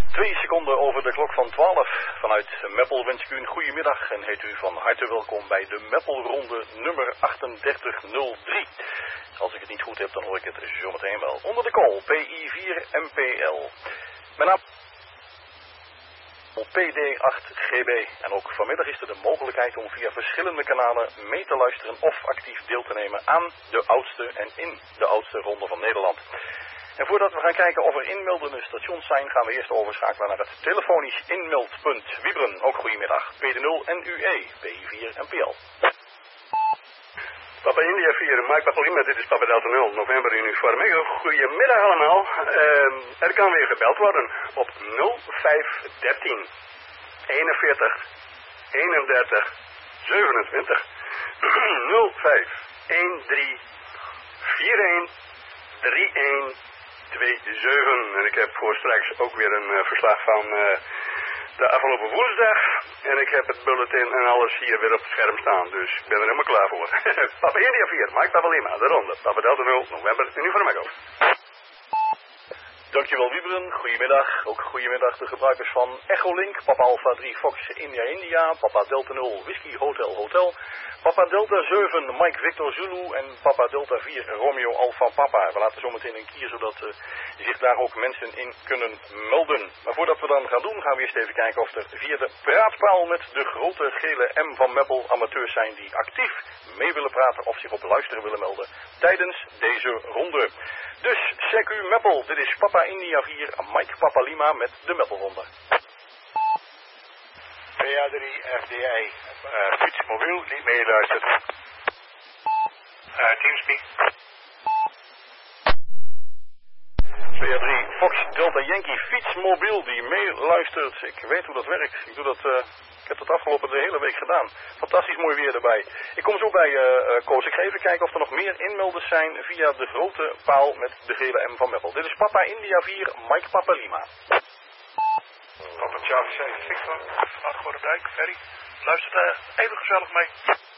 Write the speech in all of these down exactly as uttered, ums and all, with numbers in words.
Twee seconden over de klok van twaalf. Vanuit Meppel wens ik u een goede middag en heet u van harte welkom bij de Meppelronde nummer achtendertig nul drie. Als ik het niet goed heb, dan hoor ik het zometeen wel. Onder de call P I vier M P L. Mijn naam P D acht G B. En ook vanmiddag is er de mogelijkheid om via verschillende kanalen mee te luisteren of actief deel te nemen aan de oudste en in de oudste ronde van Nederland. En voordat we gaan kijken of er inmeldende stations zijn, gaan we eerst overschakelen naar het telefonisch inmeldpunt. Wiebren, ook goedemiddag. P D nul en U E, P I vier M P L. Papa India vier, Mike Papa Lima, dit is Papa Delta nul, november uniform. Echo. Goedemiddag allemaal. Uh, er kan weer gebeld worden op nul vijf dertien eenenveertig eenendertig zevenentwintig nul vijf dertien eenenveertig eenendertig zevenentwintig. En ik heb voor straks ook weer een uh, verslag van uh, de afgelopen woensdag. En ik heb het bulletin en alles hier weer op het scherm staan. Dus ik ben er helemaal klaar voor. Papa India vier, Mike Papa Lima, de ronde. Papa Delta nul, november, uniform Echo. Dankjewel Wiebren, goedemiddag. Ook goedemiddag de gebruikers van Echolink, Papa Alpha drie Fox India India, Papa Delta nul Whisky Hotel Hotel, Papa Delta zeven Mike Victor Zulu en Papa Delta vier Romeo Alpha Papa. We laten zo meteen een kier zodat uh, zich daar ook mensen in kunnen melden. Maar voordat we dan gaan doen, gaan we eerst even kijken of er via de praatpaal met de grote gele M van Meppel amateurs zijn die actief mee willen praten of zich op luisteren willen melden tijdens deze ronde. Dus check u Meppel, dit is Papa India vier, Mike Papa Lima met de Meppelronde. P A drie F D I, uh, fietsmobiel, niet meeluistert. Uh, Teamspeak. P A drie Fox Delta Yankee, fietsmobiel die meeluistert. Ik weet hoe dat werkt. Ik doe dat... Uh... Ik heb het afgelopen de hele week gedaan. Fantastisch mooi weer erbij. Ik kom zo bij uh, uh, Koos. Ik ga even kijken of er nog meer inmelders zijn via de grote paal met de gele M van Meppel. Dit is Papa India vier, Mike Papa Lima. Papa Charlie zeven, Victor, Gordendijk, Ferry. Luistert uh, even gezellig mee.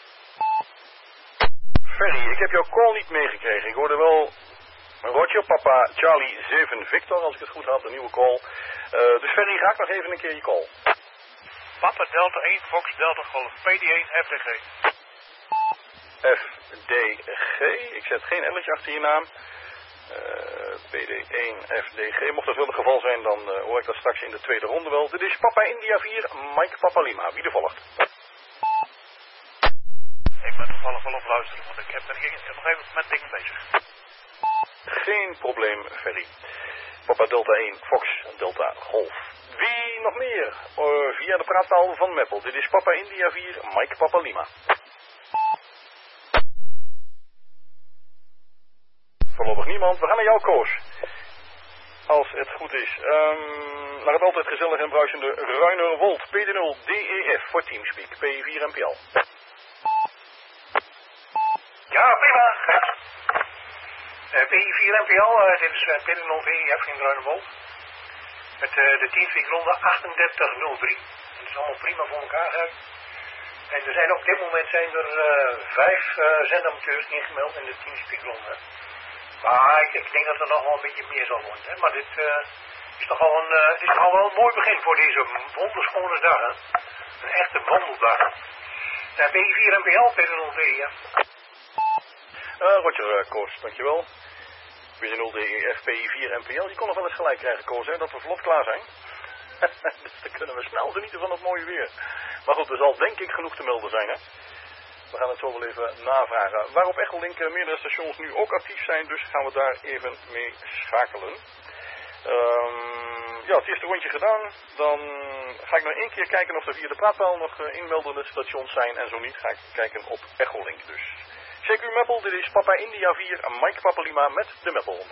Ferry, ik heb jouw call niet meegekregen. Ik hoorde wel Roger, Papa Charlie zeven, Victor, als ik het goed had, een nieuwe call. Uh, dus Ferry, raak nog even een keer je call. Papa Delta één, Fox Delta Golf, P D één, F D G. F D G, ik zet geen L'tje achter je naam. Uh, P D één, F D G, mocht dat wel het geval zijn, dan uh, hoor ik dat straks in de tweede ronde wel. Dit is Papa India vier, Mike Papa Lima. Wie er volgt? Ik ben toevallig wel op luisteren, want ik heb er hier nog even met dingen bezig. Geen probleem, Ferry. Papa Delta één, Fox Delta Golf. Wie nog meer? Uh, via de praatpaal van Meppel. Dit is Papa India vier, Mike Papa Lima. Voorlopig niemand. We gaan naar jou, Koos. Als het goed is. Um, naar het altijd gezellig en bruisende Ruinerwold. P D nul D E F voor Teamspeak. P vier M P L. Ja, prima. Uh, P vier M P L, uh, dit is uh, P nul D E F in Ruinerwold. Met uh, de Teamspeak ronde achtendertig nul drie. Dat is allemaal prima voor elkaar uit. En er zijn op dit moment zijn er uh, vijf uh, zendamateurs ingemeld in de Teamspeak ronde. Maar ik, ik denk dat er nog wel een beetje meer zal worden. Hè? Maar dit uh, is toch al een, uh, is toch al wel een mooi begin voor deze wonderschone dag. Hè? Een echte wandeldag. Uh, P vier M P L, P nul D E F. Uh, Roger, uh, Koos, dankjewel. P nul D E F, P vier M P L. Je kon nog wel eens gelijk krijgen, Koos, hè, dat we vlot klaar zijn. Dus dan kunnen we snel genieten van het mooie weer. Maar goed, er zal denk ik genoeg te melden zijn, hè. We gaan het zo wel even navragen. Waarop Echolink uh, meerdere stations nu ook actief zijn, dus gaan we daar even mee schakelen. Um, ja, het eerste rondje gedaan. Dan ga ik nog één keer kijken of er via de praatpaal nog uh, inmeldende stations zijn. En zo niet ga ik kijken op Echolink dus. Check u Meppel, dit is Papa India vier, Mike Papa Lima met de Meppelronde.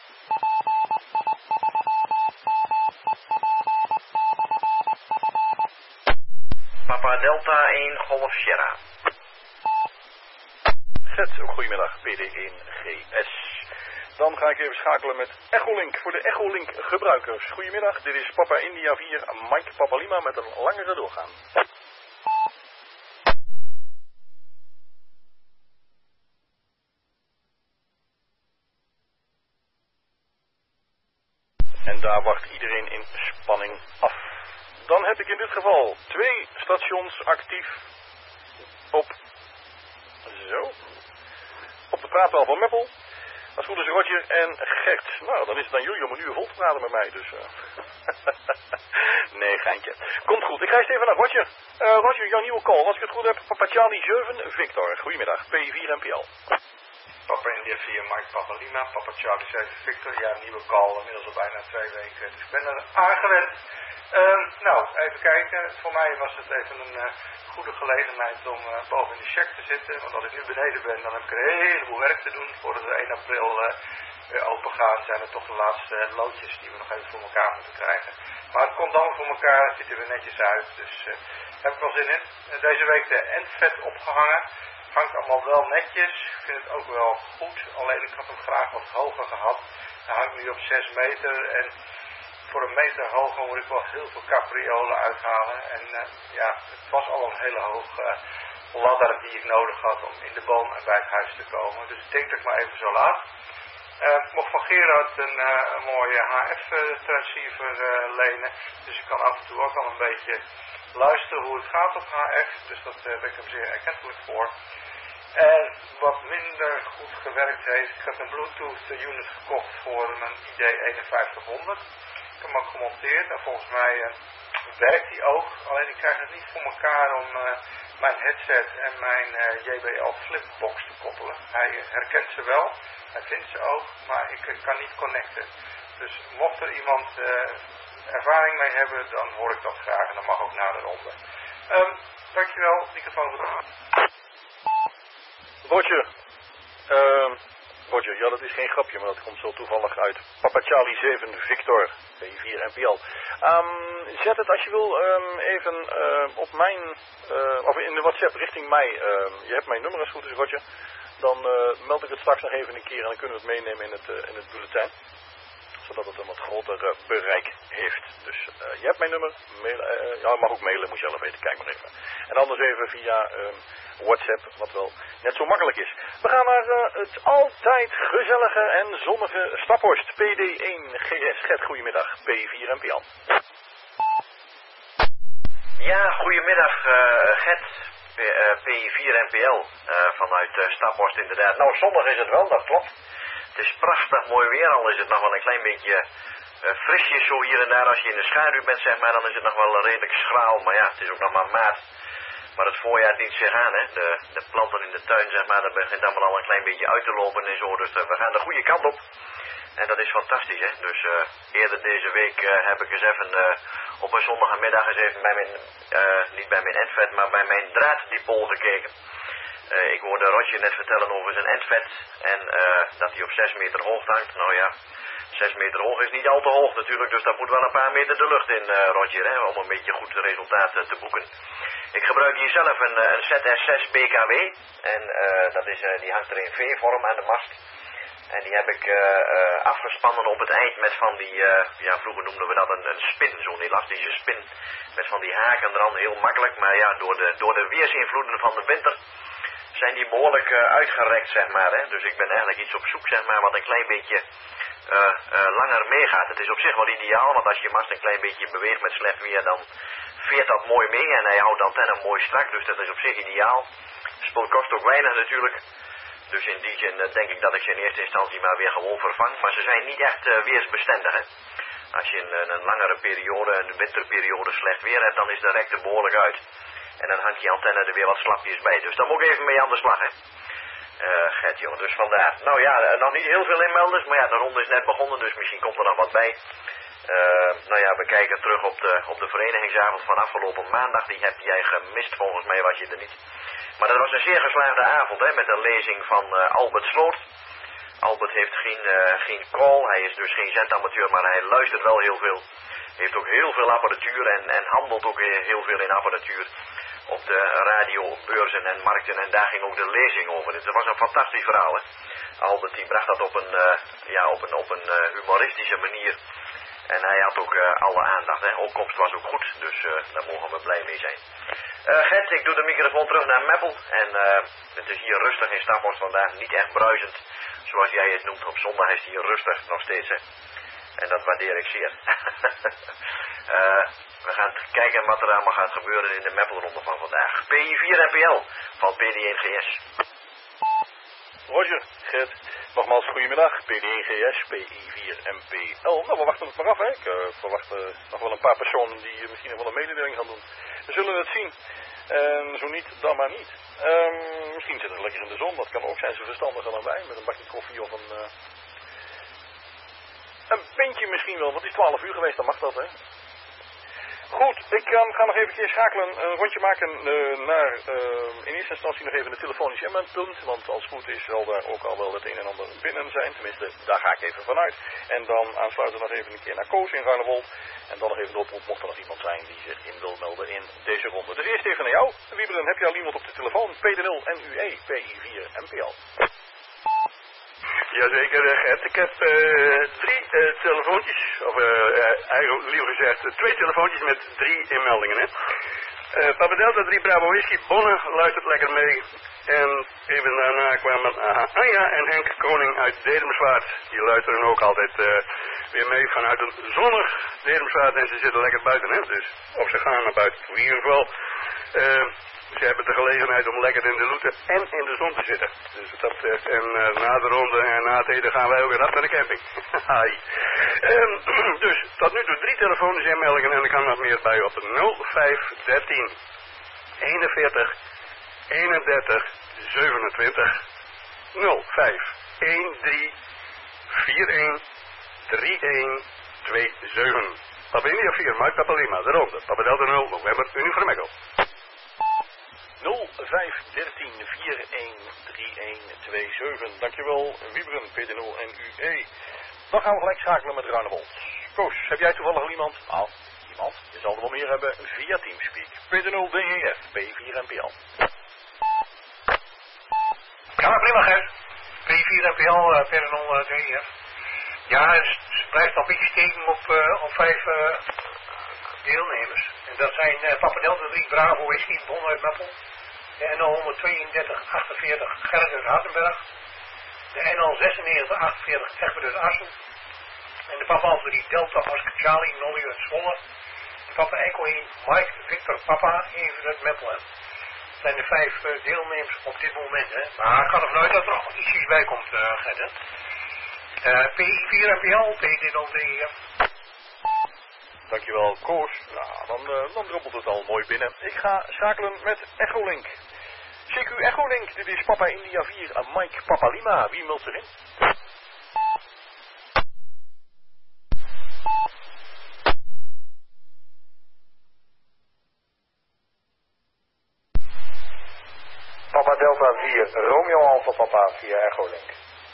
Papa Delta één, Golf Sierra. Zet, goedemiddag, P D één G S. Dan ga ik even schakelen met Echolink voor de Echolink gebruikers. Goedemiddag, dit is Papa India vier, Mike Papa Lima met een langere doorgaan. En daar was wacht iedereen in spanning af. Dan heb ik in dit geval twee stations actief op, zo, op de praatpaal van Meppel. Als goed is Roger en Gert. Nou, dan is het aan jullie om een uur vol te praten met mij, dus... Uh... nee, geintje. Komt goed, ik ga eens even naar Roger. Uh, Roger, jouw nieuwe call. Als ik het goed heb, Papa Charlie zeven, Victor. Goedemiddag, P vier N P L. Papa India vier, Mike Papa Lima, Papa Charlie zeven, Victor. Ja, nieuwe call, inmiddels al bijna twee weken. Dus ik ben er aangewend. Uh, nou, even kijken. Voor mij was het even een uh, goede gelegenheid om uh, boven in de check te zitten. Want als ik nu beneden ben, dan heb ik er een heleboel werk te doen. Voordat we één april uh, weer open gaan, zijn er toch de laatste uh, loodjes die we nog even voor elkaar moeten krijgen. Maar het komt dan voor elkaar, het ziet er weer netjes uit. Dus uh, daar heb ik wel zin in. Uh, deze week de endvet opgehangen. Hangt allemaal wel netjes. Ik vind het ook wel goed. Alleen ik had hem graag wat hoger gehad. Hij hangt nu op zes meter en... Voor een meter hoger moet ik wel heel veel capriolen uithalen. En uh, ja, het was al een hele hoge uh, ladder die ik nodig had om in de boom en bij het huis te komen. Dus ik denk dat ik maar even zo laat. Uh, ik mocht van Gerard een, uh, een mooie H F-transceiver uh, lenen. Dus ik kan af en toe ook al een beetje luisteren hoe het gaat op H F. Dus dat uh, ben ik hem zeer erkentelijk voor. En wat minder goed gewerkt heeft, ik heb een Bluetooth unit gekocht voor mijn I D eenenvijftig honderd. Ik heb hem ook gemonteerd en volgens mij uh, werkt die ook. Alleen ik krijg het niet voor elkaar om uh, mijn headset en mijn uh, J B L flipbox te koppelen. Hij uh, herkent ze wel, hij vindt ze ook, maar ik uh, kan niet connecten. Dus mocht er iemand uh, ervaring mee hebben, dan hoor ik dat graag en dat mag ook na de ronde. Um, dankjewel, microfoon goed. Roger, uh, Roger, ja dat is geen grapje, maar dat komt zo toevallig uit. Papa Charlie zeven, Victor, P vier N P L. Um, zet het als je wil um, even uh, op mijn, uh, of in de WhatsApp richting mij. Uh, je hebt mijn nummer als het goed is, Roger. Dan uh, meld ik het straks nog even een keer en dan kunnen we het meenemen in het, uh, in het bulletin. Zodat het een wat groter uh, bereik heeft. Dus uh, je hebt mijn nummer. Mail, uh, ja, mag ook mailen, moet je zelf weten. Kijk maar even. En anders even via uh, WhatsApp, wat wel net zo makkelijk is. We gaan naar uh, het altijd gezellige en zonnige Staphorst. P D één G S. Gert, goedemiddag. P vier N P L. Ja, goedemiddag uh, Gert. P, uh, P vier N P L. Uh, vanuit uh, Staphorst inderdaad. Nou, zondag is het wel, dat klopt. Het is prachtig mooi weer, al is het nog wel een klein beetje uh, frisjes zo hier en daar. Als je in de schaduw bent, zeg maar, dan is het nog wel redelijk schraal. Maar ja, het is ook nog maar maart. Maar het voorjaar dient zich aan, hè. De, de planten in de tuin, zeg maar, dat begint allemaal al een klein beetje uit te lopen en zo. Dus uh, we gaan de goede kant op. En dat is fantastisch, hè. Dus uh, eerder deze week uh, heb ik eens even uh, op een zondagmiddag eens even bij mijn, uh, niet bij mijn endvet, maar bij mijn draaddipool gekeken. Uh, ik hoorde Roger net vertellen over zijn endvet en uh, dat hij op zes meter hoog hangt. Nou ja, zes meter hoog is niet al te hoog natuurlijk, dus dat moet wel een paar meter de lucht in, uh, Roger, hè, om een beetje goed resultaat uh, te boeken. Ik gebruik hier zelf een, een Z S zes B K W en uh, dat is, uh, die hangt er in V-vorm aan de mast. En die heb ik uh, uh, afgespannen op het eind met van die, uh, ja vroeger noemden we dat een, een spin, zo'n elastische spin. Met van die haken eraan, heel makkelijk, maar ja, door de, door de weersinvloeden van de winter zijn die behoorlijk uh, uitgerekt, zeg maar. Hè? Dus ik ben eigenlijk iets op zoek, zeg maar, wat een klein beetje uh, uh, langer meegaat. Het is op zich wel ideaal, want als je mast een klein beetje beweegt met slecht weer, dan veert dat mooi mee en hij houdt de antenne mooi strak. Dus dat is op zich ideaal. Spul kost ook weinig natuurlijk. Dus in die zin uh, denk ik dat ik ze in eerste instantie maar weer gewoon vervang. Maar ze zijn niet echt uh, weersbestendig, hè. Als je een, een langere periode, een winterperiode slecht weer hebt, dan is de rek er behoorlijk uit. En dan hangt die antenne er weer wat slapjes bij. Dus daar moet ik even mee aan de slag, hè. Uh, Gert, jongen, dus vandaar. Nou ja, nog niet heel veel inmelders, maar ja, de ronde is net begonnen, dus misschien komt er nog wat bij. Uh, nou ja, we kijken terug op de, op de verenigingsavond van afgelopen maandag. Die heb jij gemist, volgens mij was je er niet. Maar dat was een zeer geslaagde avond, hè, met een lezing van uh, Albert Sloot. Albert heeft geen, uh, geen call, hij is dus geen zendamateur, maar hij luistert wel heel veel. Heeft ook heel veel apparatuur en, en handelt ook heel veel in apparatuur. Op de radio, beurzen en markten en daar ging ook de lezing over. Dus dat was een fantastisch verhaal, hè. Albert die bracht dat op een, uh, ja, op een, op een uh, humoristische manier. En hij had ook uh, alle aandacht, hè. Opkomst was ook goed, dus uh, daar mogen we blij mee zijn. Uh, Gert, ik doe de microfoon terug naar Meppel. En uh, het is hier rustig in Staphorst vandaag, niet echt bruisend. Zoals jij het noemt, op zondag is het hier rustig nog steeds, hè. En dat waardeer ik zeer. uh, we gaan kijken wat er allemaal gaat gebeuren in de Meppelronde van vandaag. P I vier N P L van P D één G S. Roger, Gert, nogmaals goedemiddag. P D één G S, P I vier N P L. Nou, we wachten het maar af, hè. Ik uh, verwacht uh, nog wel een paar personen die uh, misschien nog wel een mededeling gaan doen. We zullen het zien. En zo niet, dan maar niet. Um, misschien zit het lekker in de zon, dat kan ook zijn. Zo verstandiger dan wij, met een bakje koffie of een... Uh, een pintje misschien wel, want het is twaalf uur geweest, dan mag dat, hè. Goed, ik um, ga nog even een keer schakelen, een rondje maken uh, naar uh, in eerste instantie nog even de telefonisch inmeldpunt, want als het goed is zal daar ook al wel het een en ander binnen zijn, tenminste daar ga ik even vanuit. En dan aansluiten nog even een keer naar Koos in Ruinewold en dan nog even de oproep mocht er nog iemand zijn die zich in wil melden in deze ronde. Dus eerst even naar jou, Wieberen, heb je al iemand op de telefoon? P D nul N U E, P I vier N P L. Jazeker, Gert. Ik heb uh, drie uh, telefoontjes, of uh, eigenlijk liever gezegd, uh, twee telefoontjes met drie inmeldingen. Hè. Uh, Papa Delta drie Bravo Whisky, Bonne luistert lekker mee. En even daarna kwamen uh, Anja en Henk Koning uit Dedemswaard. Die luisteren ook altijd uh, weer mee vanuit een zonnig Dedemswaard. En ze zitten lekker buiten, hè. Dus, of ze gaan naar buiten, in ieder geval. Uh, Ze hebben de gelegenheid om lekker in de loete en in de zon te zitten. Dus dat, en uh, na de ronde en na het eten gaan wij ook weer af naar de camping. um, dus tot nu toe drie telefonische inmeldingen en er kan nog meer bij op nul vijf dertien eenenveertig eenendertig zevenentwintig nul vijf een drie vier een drie een twee zeven. Papa India vier, Mike Papa Lima, de ronde. Papa Delta nul, November, Uniform Echo. nul vijf dertien vier een drie een twee zeven. Dankjewel, Wieberen, P D nul en U E. Dan gaan we gelijk schakelen met Ruinewold. Koos, heb jij toevallig al iemand? Nou, iemand. Je zal er wel meer hebben via Teamspeak. P D nul D E F, P vier N P L. Ja, prima, Gert. P vier N P L, uh, P nul D E F. Ja, het blijft nog een beetje steken op, uh, op vijf uh, deelnemers. En dat zijn uh, Papa Delta drie Bravo Whisky, Bon uit Meppel. De N L honderdtweeëndertig achtenveertig Gerrit uit Hardenberg. De N L zesennegentig achtenveertig Egbert uit Assen. En de Papa Alfa drie Delta Oscar Charlie Nolly uit Zwolle. De Papa Echo één Mike Victor Papa even uit Meppel. Dat zijn de vijf uh, deelnemers op dit moment. Hè. Maar ik ga ervan uit dat er nog ietsjes bij komt, uh, Gert. Hè. Uh, P I vier N P L, P D nul D E F. Dankjewel, Koos. Nou, dan, uh, dan druppelt het al mooi binnen. Ik ga schakelen met Echolink. C Q Echolink, dit is Papa India vier, uh, Mike Papa Lima. Wie meldt erin? Papa Delta vier, Romeo Alpha Papa via Echolink.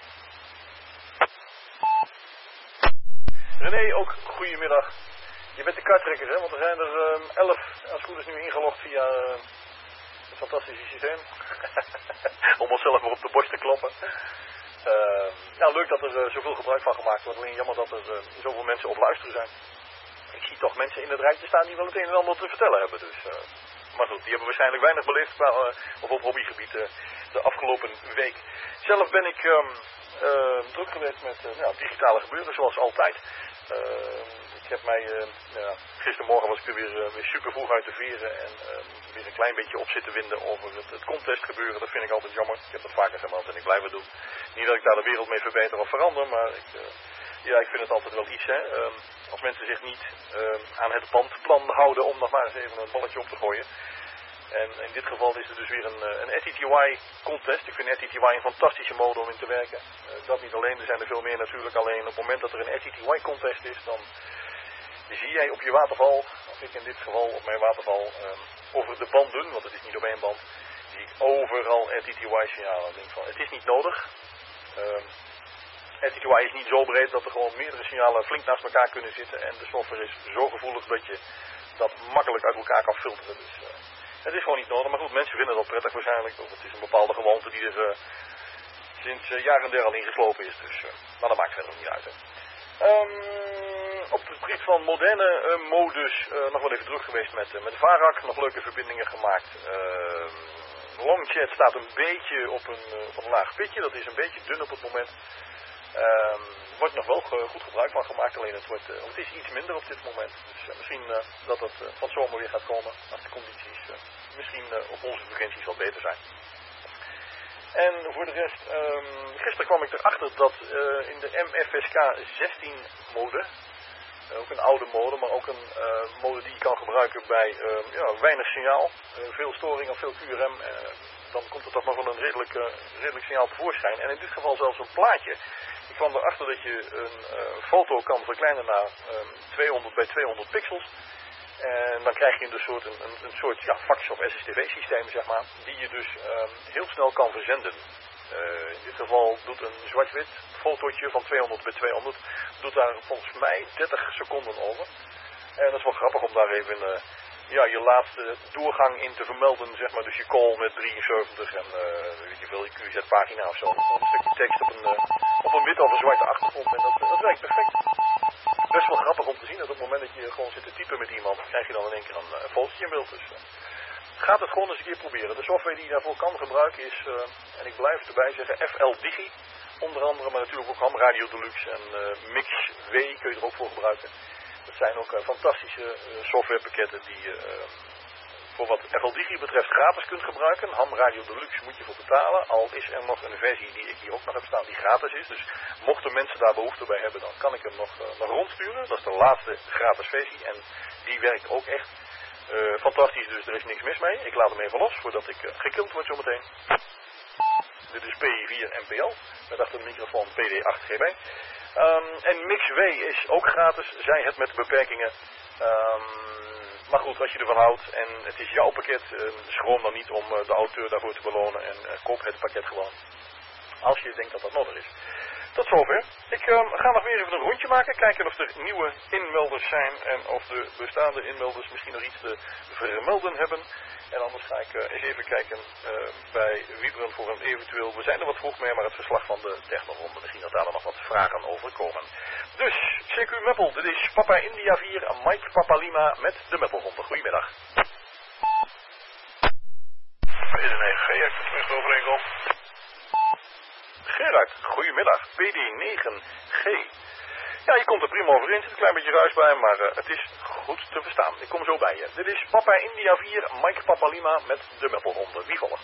René, ook goedemiddag. Je bent de karttrekker, hè? Want er zijn er um, elf, als het goed is, nu ingelogd via uh, het fantastische systeem. Om onszelf maar op de borst te kloppen. Uh, nou, leuk dat er uh, zoveel gebruik van gemaakt wordt. Alleen jammer dat er uh, zoveel mensen op luisteren zijn. Ik zie toch mensen in het rijtje staan die wel het een en ander te vertellen hebben. Dus, uh, maar goed, die hebben waarschijnlijk weinig beleefd qua, uh, of op hobbygebied uh, de afgelopen week. Zelf ben ik um, uh, druk geweest met uh, nou, digitale gebeuren, zoals altijd. Uh, ik heb mij, uh, ja, gistermorgen was ik er weer, uh, weer super vroeg uit de veren en uh, weer een klein beetje op zitten winden over het, het contest gebeuren. Dat vind ik altijd jammer. Ik heb dat vaker gemeld en ik blijf het doen. Niet dat ik daar de wereld mee verbeter of verander, maar ik, uh, ja, ik vind het altijd wel iets. Hè. Uh, als mensen zich niet uh, aan het bandplan houden om nog maar eens even een balletje op te gooien. En in dit geval is het dus weer een, een R T T Y contest. Ik vind R T T Y een fantastische mode om in te werken. Uh, dat niet alleen, er zijn er veel meer natuurlijk. Alleen op het moment dat er een R T T Y contest is, dan zie jij op je waterval, of ik in dit geval op mijn waterval, um, over de banden, want het is niet op één band, zie ik overal R T T Y signalen. Ik denk van, het is niet nodig. Um, R T T Y is niet zo breed dat er gewoon meerdere signalen flink naast elkaar kunnen zitten. En de software is zo gevoelig dat je dat makkelijk uit elkaar kan filteren. Dus uh, het is gewoon niet nodig. Maar goed, mensen vinden dat prettig waarschijnlijk. Of het is een bepaalde gewoonte die er uh, sinds uh, jaar en der al ingeslopen is. Dus, uh, maar dat maakt verder niet uit. Hè. Um, op het gebied van moderne uh, modus uh, nog wel even druk geweest met, uh, met Varak. Nog leuke verbindingen gemaakt. Uh, Longchat staat een beetje op een, uh, op een laag pitje. Dat is een beetje dun op het moment. Um, er wordt nog wel ge goed gebruik van gemaakt, alleen het, wordt, uh, het is iets minder op dit moment. Dus uh, misschien uh, dat het uh, van zomer weer gaat komen als de condities uh, misschien uh, op onze frequenties wat beter zijn. En voor de rest, um, gisteren kwam ik erachter dat uh, in de M F S K zestien mode, uh, ook een oude mode, maar ook een uh, mode die je kan gebruiken bij uh, ja, weinig signaal, uh, veel storing of veel Q R M, uh, dan komt er toch nog wel een redelijk, uh, redelijk signaal tevoorschijn. En in dit geval zelfs een plaatje. Ik kwam erachter dat je een uh, foto kan verkleinen naar um, tweehonderd bij tweehonderd pixels. En dan krijg je een soort, een, een, een soort ja, fax- of S S T V-systeem, zeg maar, die je dus um, heel snel kan verzenden. Uh, in dit geval doet een zwart-wit fotootje van tweehonderd bij tweehonderd, doet daar volgens mij dertig seconden over. En dat is wel grappig om daar even uh, ja, je laatste doorgang in te vermelden, zeg maar, dus je call met drieënzeventig en uh, weet je veel, je Q Z-pagina of zo. Een stukje tekst op een, uh, op een wit of een zwarte achtergrond en dat, dat werkt perfect. Best wel grappig om te zien dat op het moment dat je gewoon zit te typen met iemand, krijg je dan in één keer een, een fotootje in beeld. Dus uh, gaat het gewoon eens een keer proberen. De software die je daarvoor kan gebruiken is, uh, en ik blijf erbij zeggen, F L Digi. Onder andere, maar natuurlijk ook Ham Radio Deluxe en uh, Mix W kun je er ook voor gebruiken. Dat zijn ook uh, fantastische uh, softwarepakketten die je uh, voor wat F L Digi betreft gratis kunt gebruiken. Ham Radio Deluxe moet je voor betalen, al is er nog een versie die ik hier ook nog heb staan die gratis is. Dus mochten mensen daar behoefte bij hebben, dan kan ik hem nog, uh, nog rondsturen. Dat is de laatste gratis versie en die werkt ook echt uh, fantastisch, dus er is niks mis mee. Ik laat hem even los voordat ik uh, gekild word zometeen. Dit is P vier M P L met achter de microfoon P D acht G B. Um, en Mix W is ook gratis, zij het met beperkingen. Um, maar goed, als je ervan houdt en het is jouw pakket, uh, schroom dan niet om uh, de auteur daarvoor te belonen en uh, koop het pakket gewoon. Als je denkt dat dat nodig is. Tot zover. Ik um, ga nog weer even een rondje maken, kijken of er nieuwe inmelders zijn en of de bestaande inmelders misschien nog iets te vermelden hebben. En anders ga ik uh, eens even kijken uh, bij Wieberen voor een eventueel, we zijn er wat vroeg mee, maar het verslag van de technoronde. Misschien dat daar dan nog wat vragen over komen. Dus, C Q Meppel, dit is Papa India vier, Mike Papa Lima met de Meppelronde. Goedemiddag. P D negen G, ik ben terug overeenkom. Gerard, goedemiddag. P D negen G. Ja, je komt er prima overeen, er zit een klein beetje ruis bij, maar uh, het is goed te verstaan. Ik kom zo bij je. Dit is Papa India vier, Mike Papa Lima met de Meppelronde. Wie volgt?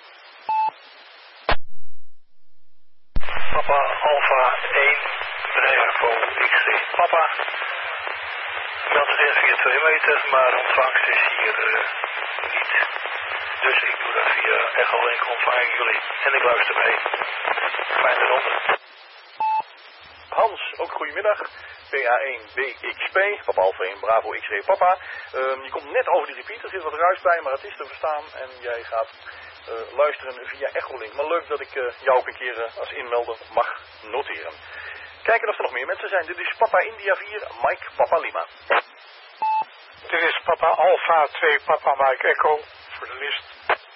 Papa Alpha één, Bravo X C. Papa. Dat is eerst via twee meter, maar ontvangst is hier uh, niet. Dus ik doe dat via Echo Link, ontvang ik jullie. En ik luister mee. Fijne ronde. Hans, ook goedemiddag. P A één B X P, Papa Alpha één Bravo X Ray Papa. Um, je komt net over die repeater, er zit wat ruis bij, maar het is te verstaan. En jij gaat uh, luisteren via Echolink. Maar leuk dat ik uh, jou ook een keer uh, als inmelder mag noteren. Kijken of er nog meer mensen zijn. Dit is Papa India vier, Mike Papa Lima. Dit is Papa Alpha twee, Papa Mike Echo voor de list.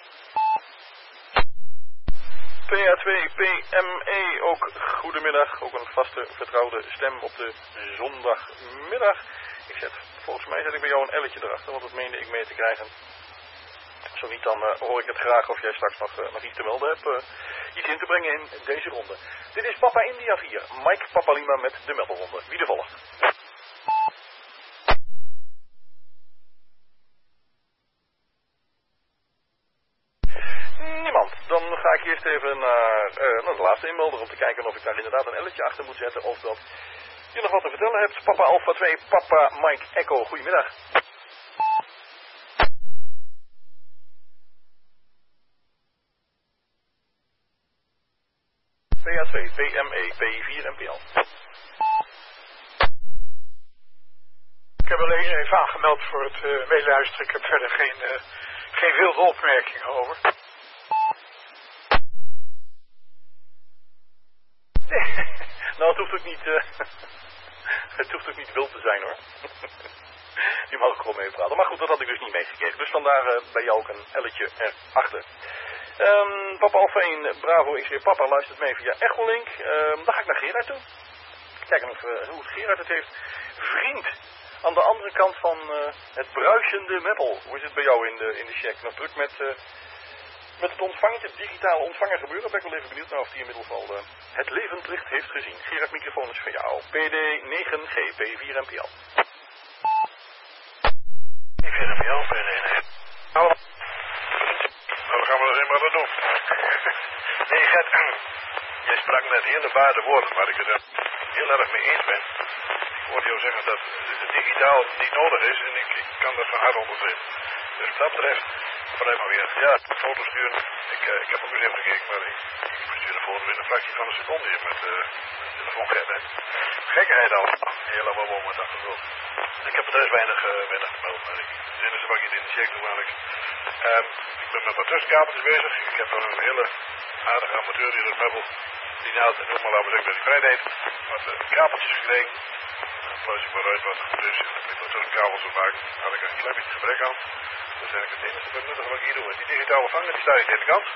P A twee P M E, ook goedemiddag. Ook een vaste vertrouwde stem op de zondagmiddag. Ik zet, volgens mij zet ik bij jou een elletje erachter, want dat meende ik mee te krijgen. Zo niet, dan uh, hoor ik het graag of jij straks nog, uh, nog iets te melden hebt. Uh, iets in te brengen in deze ronde. Dit is Papa India vier, Mike Papa Lima met de meldronde. Wie de volgt? Niemand. Dan ga ik eerst even naar, uh, naar de laatste inmelder om te kijken of ik daar inderdaad een elletje achter moet zetten. Of dat je nog wat te vertellen hebt. Papa Alpha twee, Papa Mike Echo. Goedemiddag. P A twee, P M E, P vier M P L. Ik heb alleen even aangemeld voor het uh, meeluisteren. Ik heb verder geen, uh, geen wilde opmerkingen over. Nou, het hoeft ook niet, uh, het hoeft ook niet wild te zijn hoor. Die mag ik gewoon mee praten. Maar goed, dat had ik dus niet meegekregen. Dus vandaar uh, bij jou ook een elletje erachter. Um, Papa Alpha één, Bravo X Ray Papa luistert mee via Echolink. Um, dan ga ik naar Gerard toe. Kijken of, uh, hoe Gerard het heeft. Vriend, aan de andere kant van uh, het bruisende Meppel. Hoe is het bij jou in de, in de check? Nog druk met, uh, met het ontvangen, het digitale ontvangen gebeuren, ben ik wel even benieuwd naar of die inmiddels al uh, het levend licht heeft gezien. Gerard, microfoon is van jou. P D negen G, P vier M P L. P vier M P L, P D negen. Hallo. Nou, dan gaan we dat eens maar doen. Nee, Gert, jij sprak net hele waarde woorden waar ik het er heel erg mee eens ben. Ik hoorde jou zeggen dat het digitaal niet nodig is en ik, ik kan dat van harte onderstrepen. Dus wat dat betreft, blijf maar weer. Ja, foto's sturen. Ik, uh, ik heb ook eens even gekeken, maar ik, ik verstuur de foto in een fractie van een seconde hier met uh, de telefoon. Hè. Gekkigheid al. Heel lang wel met dat gevoel. Ik heb er dus weinig, uh, weinig gemeld, maar ik zin is er wat ik in de check doe, maar ik, um, ik ben met wat tussenkabeltjes bezig. Ik heb dan een hele aardige amateur die dat meubel die naald en noem maar laten we zeggen dat hij vrij deed. Wat uh, kabeltjes gekregen. Dan pluis ik maar uit wat er is en dan ben ik wat tussenkabels te maken. Daar had ik een klein beetje gebrek aan. Dat is eigenlijk het enige wat nuttig wat ik hier doe. Die digitale vanger die staat aan de kant.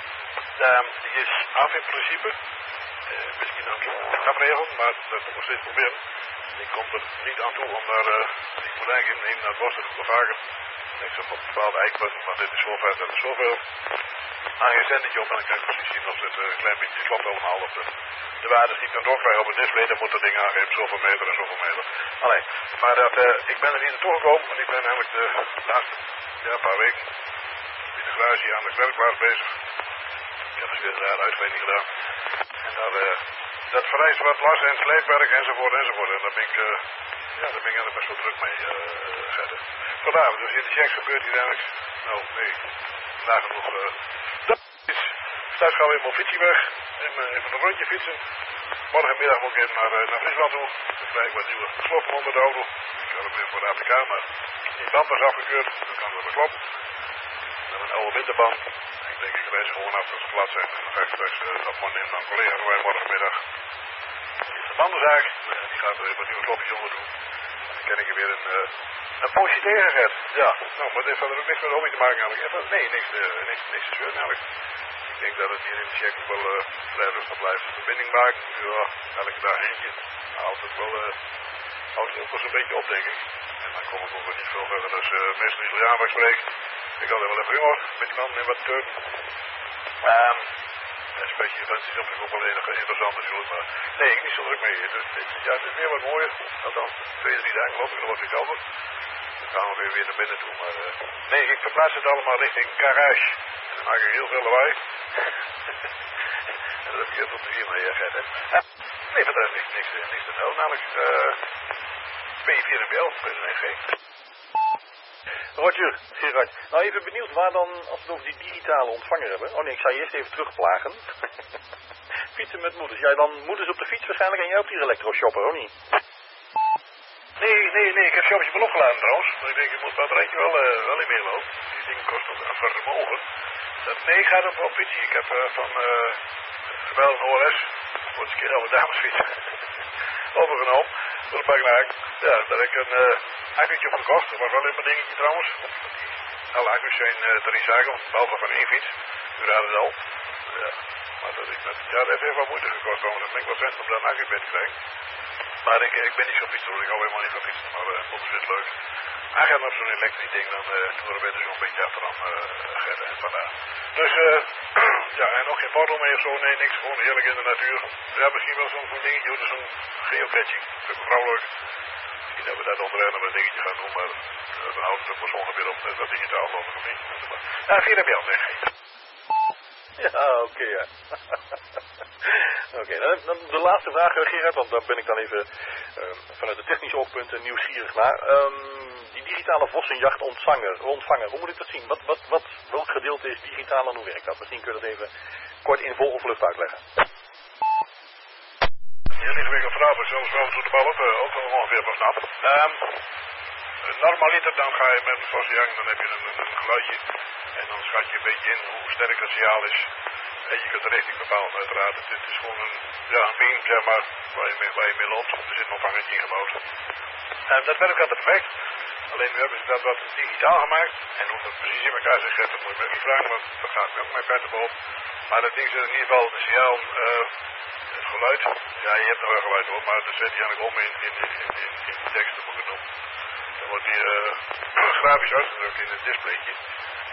Um, die is af in principe. Uh, misschien aan toe afregelen, maar dat moet ik nog steeds proberen. Ik kom er niet aan toe om daar, uh, ik moet eigenlijk even naar het bos, dat doe ik wel vaker. Ik zit op bepaalde eikpunten, maar dit is zo ver, dat is zoveel. Aan je zendertje op en dan kan ik precies zien of het uh, een klein beetje klopt allemaal op de, de waardes die ik kan doorkrijgen op het display. Dan moet dat ding aangeven, zoveel meter en zoveel meter. Allee, maar dat, uh, ik ben er niet naartoe gekomen, want ik ben namelijk de laatste ja, een paar weken in de garage hier aan de werkplaats bezig. Ik heb dus weer een uitvinding gedaan. En daar, uh, dat vereist wat las en sleepwerk enzovoort enzovoort. En daar ben ik, uh, ja, daar ben ik eigenlijk best wel druk mee uh, zetten. Vandaar, dus in de checks gebeurt hier eigenlijk, nou nee, nagenoeg. Uh, dat is, straks gaan we even op fietsje weg en uh, even een rondje fietsen. Morgenmiddag moet ik even naar, uh, naar Friesland toe. Dan krijg ik wat nieuwe sloffen onder de auto. Ik had het weer voor de A P K, maar die band was afgekeurd, dan kan het beklopt. Met een oude winterband. Ik denk ik reis gewoon af dat ze plat zijn. En dan ga ik straks uh, dat man nemen naar een collega van mij morgenmiddag. Die is de bandenzaak. En die gaat er even wat nieuwe klopjes onder doen. Dan ken ik er weer een, uh, een poosje tegen Gert. Ja, nou, maar dit had er ook niks met de hobby te maken eigenlijk. Nee, niks, uh, niks, niks te zeuren eigenlijk. Ik denk dat het hier in de check wel uh, vrij rustig blijft. De verbinding maken, ja, elke dag eentje. Houdt het wel, uh, houdt het ook wel zo'n beetje op, denk ik. En dan kom ik ook wel niet veel verder. Dus uh, meestal Italiaan waar ik spreek. Ik had er wel even humor met die man en wat turn. Um, een beetje dat is op ook wel enige interessant natuurlijk, maar nee, ik niet zo druk mee. Dus, ja, het is weer wat mooier. Althans, twee, drie dagen loop ik nog wat weer kalder. Dan gaan we weer, weer naar binnen toe. Maar uh, nee, ik verplaats het allemaal richting garage. En dan maak ik heel veel lawaai. En dat heb ik heel veel plezier mee, Gert. Ja, nee, verder is niks, niks, niks te melden. Namelijk uh, P vier M P L, P negen G. Roger, Gerard. Nou, even benieuwd waar dan, als we het over die digitale ontvanger hebben. Oh nee, ik zou je eerst even terugplagen. Fietsen met moeders. Jij dan moeders op de fiets waarschijnlijk en jij op die elektroshopper, hoor niet? Nee, nee, nee, ik heb shopjes wel opgeladen trouwens. Maar ik denk, ik moet dat rijtje wel, uh, wel in meelopen. Die dingen kosten ook een vermogen. Dat, nee, ik ga er op fietsen. Ik heb uh, van uh, wel een O R S, voor eens een keer alle damesfietsen, overgenomen. Door een paar knaak. Ja, daar heb ik een uh, accu'tje op gekocht. Dat was wel in mijn dingetje trouwens. Alle accu's zijn uh, te recyclen, behalve van één fiets. U raadt het al. Ja, maar dat, ik, dat, ja, dat heeft heel veel moeite gekost. Dan ben ik wel best om daar een accu bij te krijgen. Maar ik, ik ben niet zo'n fietser, ik hou helemaal niet van fietsen, maar uh, dat is weer leuk. Hij gaat op zo'n elektrisch ding, dan uh, doen we er zo'n beetje achteraan uh, gereden en vandaar. Dus, uh, ja, en nog geen portal mee of zo, nee, niks, gewoon heerlijk in de natuur. Ja, misschien wel zo'n zo dingetje, zo'n geocaching, dat vind ik mevrouw leuk. Misschien hebben we dat onderweg nog een dingetje gaan doen, maar uh, dan houdt het persoonlijk weer op, dat digitaal geloof ik nog niet. Ja, vier heb je al, nee, geen. Ja, oké, okay, ja. Oké, okay, dan, dan de laatste vraag, Gerard, want daar ben ik dan even uh, vanuit de technische oogpunten nieuwsgierig naar. Um, die digitale vossenjacht ontvanger, ontvanger, hoe moet ik dat zien? Wat, wat, wat, welk gedeelte is digitaal en hoe werkt dat? Misschien kun je dat even kort in vogelvlucht uitleggen. Heel ingewikkeld verhaal, maar zelfs wel toe de bal op, uh, ook wel ongeveer pas nat. Um, normaliter dan ga je met een vossenjacht, dan heb je een, een, een geluidje. En dan schat je een beetje in hoe sterk het signaal is. En je kunt de richting bepalen, uiteraard. Het is gewoon een, ja, een beam, zeg maar, waar je mee, waar je mee loopt. Er zit een ontvangertje ingebouwd. En dat werkt altijd perfect. Alleen nu hebben ze dat wat digitaal gemaakt. En hoe dat precies in elkaar zit, dat moet je me niet vragen, want dat gaat ook met verder boven. Maar dat ding zit in ieder geval, het signaal, uh, het geluid. Ja, je hebt nog wel geluid hoor, maar dat zet je eigenlijk om in, in, in, in, in de tekst, dat moet ik noemen. Dan wordt die uh, grafisch uitgedrukt in het displaytje. En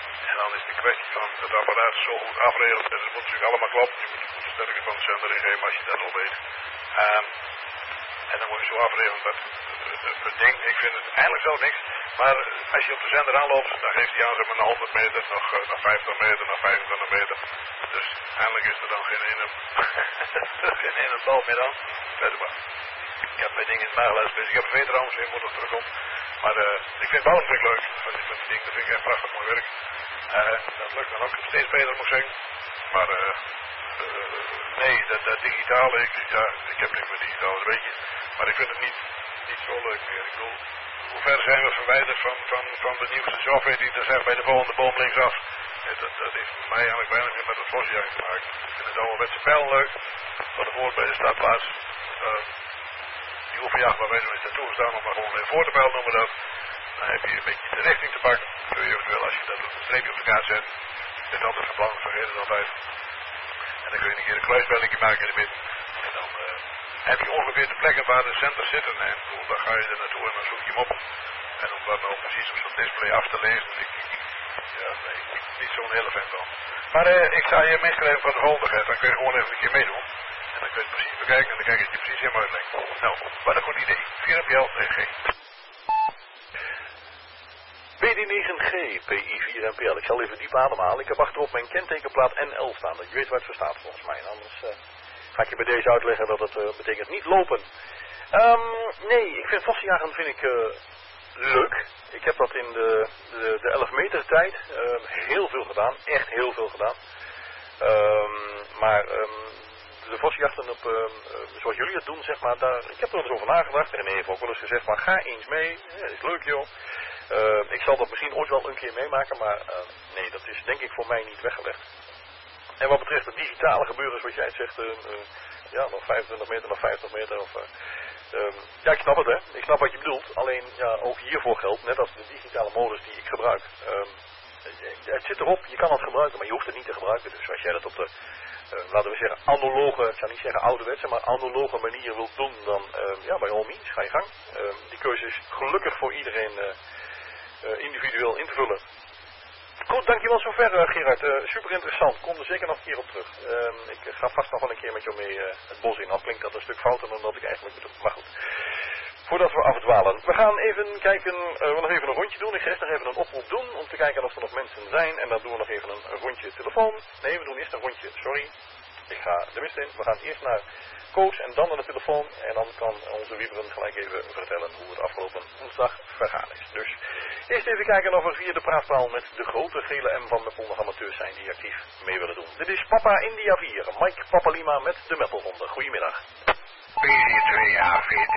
dan is het een kwestie van het apparaat zo goed afregelen. En dat moet natuurlijk allemaal kloppen. Je moet de sterkte van de zender ingeven als je dat al weet. Um, en dan moet je zo afregelen dat het, het ding, ik vind het eigenlijk zelf niks. Maar als je op de zender aanloopt, dan geeft hij aan zeg maar naar honderd meter, nog, nog vijftig meter, nog vijfentwintig meter. Dus eindelijk is er dan geen ene, geen ene bal meer aan. Verder maar. Ik heb mijn ding in het nageluisterd, dus ik heb twee trouwens, ik moet nog terugkomen. Maar uh, ik vind bouwen vind ik leuk. Dat is met die ding, dat vind ik echt prachtig mooi werk. Uh, dat lukt dan ook steeds beter, moet ik zeggen. Maar uh, uh, nee, dat, dat digitale, ik, ja, ik heb niks met digitaal, dat weet je. Maar ik vind het niet, niet zo leuk meer. Ik bedoel, hoe ver zijn we verwijderd van, van, van de nieuwste software die er zegt bij de volgende boom linksaf. Ja, dat, dat heeft mij eigenlijk weinig meer met het vosjacht gemaakt. Ik vind het allemaal met zijn pijl leuk. Wat er hoort bij de startplaats. Uh, die oefenjacht waar wij zo is naartoe gestaan, om maar gewoon even voor te pijl noemen dat. Dan heb je een beetje de richting te pakken. Kun je eventueel als je dat een streepje op de kaart zet. Het is altijd gepland, vergeet het altijd. En dan kun je een keer een kruisspelletje maken in de midden. En dan uh, heb je ongeveer de plekken waar de centers zitten. En dan ga je er naartoe en dan zoek je hem op. En om dat nou precies op zo'n display af te lezen, ik, ik, ja, nee, ik ben niet zo'n hele fan van. Maar uh, ik ga je meeschrijven van de volgende, dan kun je gewoon even een keer meedoen. En dan kun je het precies bekijken en dan kijk je het precies helemaal uitleggen. Nou, wat een goed idee. vier M P L, nee, G. B D negen G, P I vier M P L. Ik zal even diep ademhalen. Ik heb achterop mijn kentekenplaat N L staan. Dat je weet waar het voor staat volgens mij. En anders uh, ga ik je bij deze uitleggen dat het uh, betekent niet lopen. Um, nee, ik vind vossenjagen vind ik uh, leuk. Ik heb dat in de, de, de elf meter tijd uh, heel veel gedaan. Echt heel veel gedaan. Um, maar um, de vossenjachten op, uh, zoals jullie het doen, zeg maar, daar, ik heb er eens over nagedacht. En René heeft ook wel eens gezegd, maar ga eens mee. Ja, dat is leuk joh. Uh, ik zal dat misschien ooit wel een keer meemaken, maar uh, nee, dat is denk ik voor mij niet weggelegd. En wat betreft het digitale gebeuren, zoals jij het zegt, uh, uh, ja, nog vijfentwintig meter, nog vijftig meter. Of, uh, um, ja, ik snap het hè, ik snap wat je bedoelt. Alleen, ja, ook hiervoor geldt, net als de digitale modus die ik gebruik. Um, het zit erop, je kan het gebruiken, maar je hoeft het niet te gebruiken. Dus als jij dat op de, uh, laten we zeggen, analoge, ik zou niet zeggen ouderwetse, maar analoge manier wilt doen, dan, uh, ja, bij all means, ga je gang. Uh, die keuze is gelukkig voor iedereen uh, uh, individueel in te vullen. Goed, dankjewel zover uh, Gerard. Uh, super interessant. Kom er zeker nog een keer op terug. Uh, ik ga vast nog wel een keer met jou mee uh, het bos in. Dan klinkt dat een stuk fouter dan dat ik eigenlijk bedoel. Maar goed. Voordat we afdwalen. We gaan even kijken, uh, we nog even een rondje doen. Ik ga eerst nog even een oproep doen om te kijken of er nog mensen zijn. En dan doen we nog even een, een rondje telefoon. Nee, we doen eerst een rondje, sorry. Ik ga de mist in. We gaan eerst naar Koos en dan naar de telefoon. En dan kan onze Wieberen gelijk even vertellen hoe het afgelopen woensdag vergaan is. Dus eerst even kijken of we via de praatpaal met de grote gele M van Meppel amateurs zijn die actief mee willen doen. Dit is Papa India vier, Mike Papa Lima met de Meppelronde. Goedemiddag. B D twee A V D.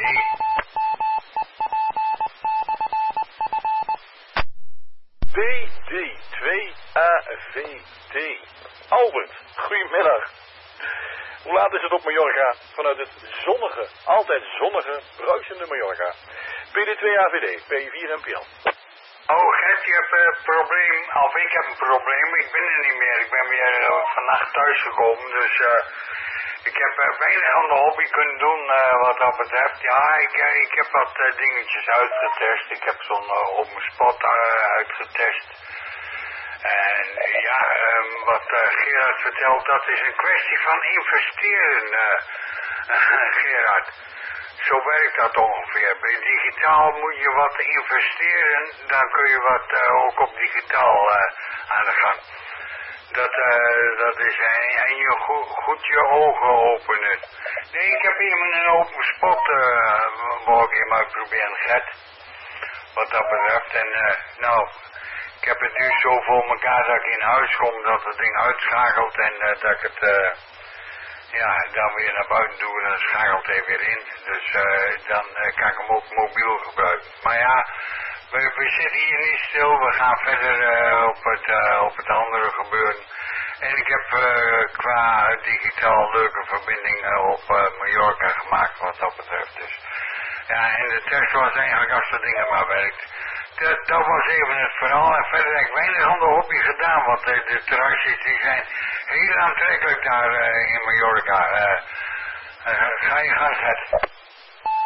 B D twee A V D. Albert, goedemiddag. Hoe laat is het op Mallorca? Vanuit het zonnige, altijd zonnige, bruisende Mallorca. B D twee A V D, P vier M P L. Oh, Gert, je hebt een probleem, of ik heb een probleem, ik ben er niet meer. Ik ben weer uh, vannacht thuisgekomen, dus uh, ik heb uh, weinig aan de hobby kunnen doen uh, wat dat betreft. Ja, ik, uh, ik heb wat uh, dingetjes uitgetest. Ik heb zo'n uh, open spot uh, uitgetest. En uh, ja, um, wat uh, Gerard vertelt, dat is een kwestie van investeren, uh, uh, Gerard. Zo werkt dat ongeveer. Bij digitaal moet je wat investeren, dan kun je wat uh, ook op digitaal uh, aan de gang. Dat, uh, dat is, uh, en je go goed je ogen openen. Nee, ik heb hier een open spot, uh, wou ik even uitproberen, Gert. Wat dat betreft. En uh, nou, ik heb het nu zo voor elkaar dat ik in huis kom, dat het ding uitschakelt en uh, dat ik het... Uh, Ja, dan weer naar buiten doen en dan schakelt hij weer in. Dus uh, dan uh, kan ik hem ook mobiel gebruiken. Maar ja, we, we zitten hier niet stil. We gaan verder uh, op, het, uh, op het andere gebeuren. En ik heb uh, qua digitaal leuke verbindingen op uh, Mallorca gemaakt wat dat betreft. Dus ja, en de test was eigenlijk als dat ding maar werkt. Dat, dat was even het verhaal. En verder heb ik weinig aan de hobby gedaan, want de, de terrasjes die zijn heel aantrekkelijk daar uh, in Mallorca. Uh, uh, ga je gang, Gert.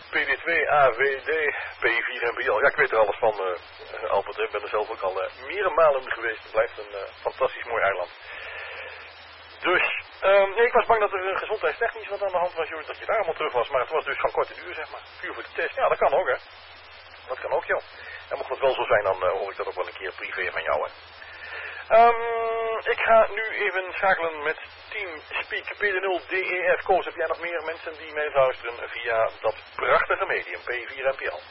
P D twee A W D P vier N P L. Ja, ik weet er alles van, uh, Albert. Ik ben er zelf ook al uh, meerdere malen geweest. Het blijft een uh, fantastisch mooi eiland. Dus, um, nee, ik was bang dat er uh, gezondheidstechnisch wat aan de hand was, joh, dat je daar allemaal terug was. Maar het was dus gewoon korte duur, zeg maar. Puur voor de test. Ja, dat kan ook, hè. Dat kan ook, joh. En mocht dat wel zo zijn, dan uh, hoor ik dat ook wel een keer privé van jou, hè. Um, ik ga nu even schakelen met TeamSpeak P D nul D E F. Koos, heb jij nog meer mensen die meeluisteren via dat prachtige medium P vier N P L?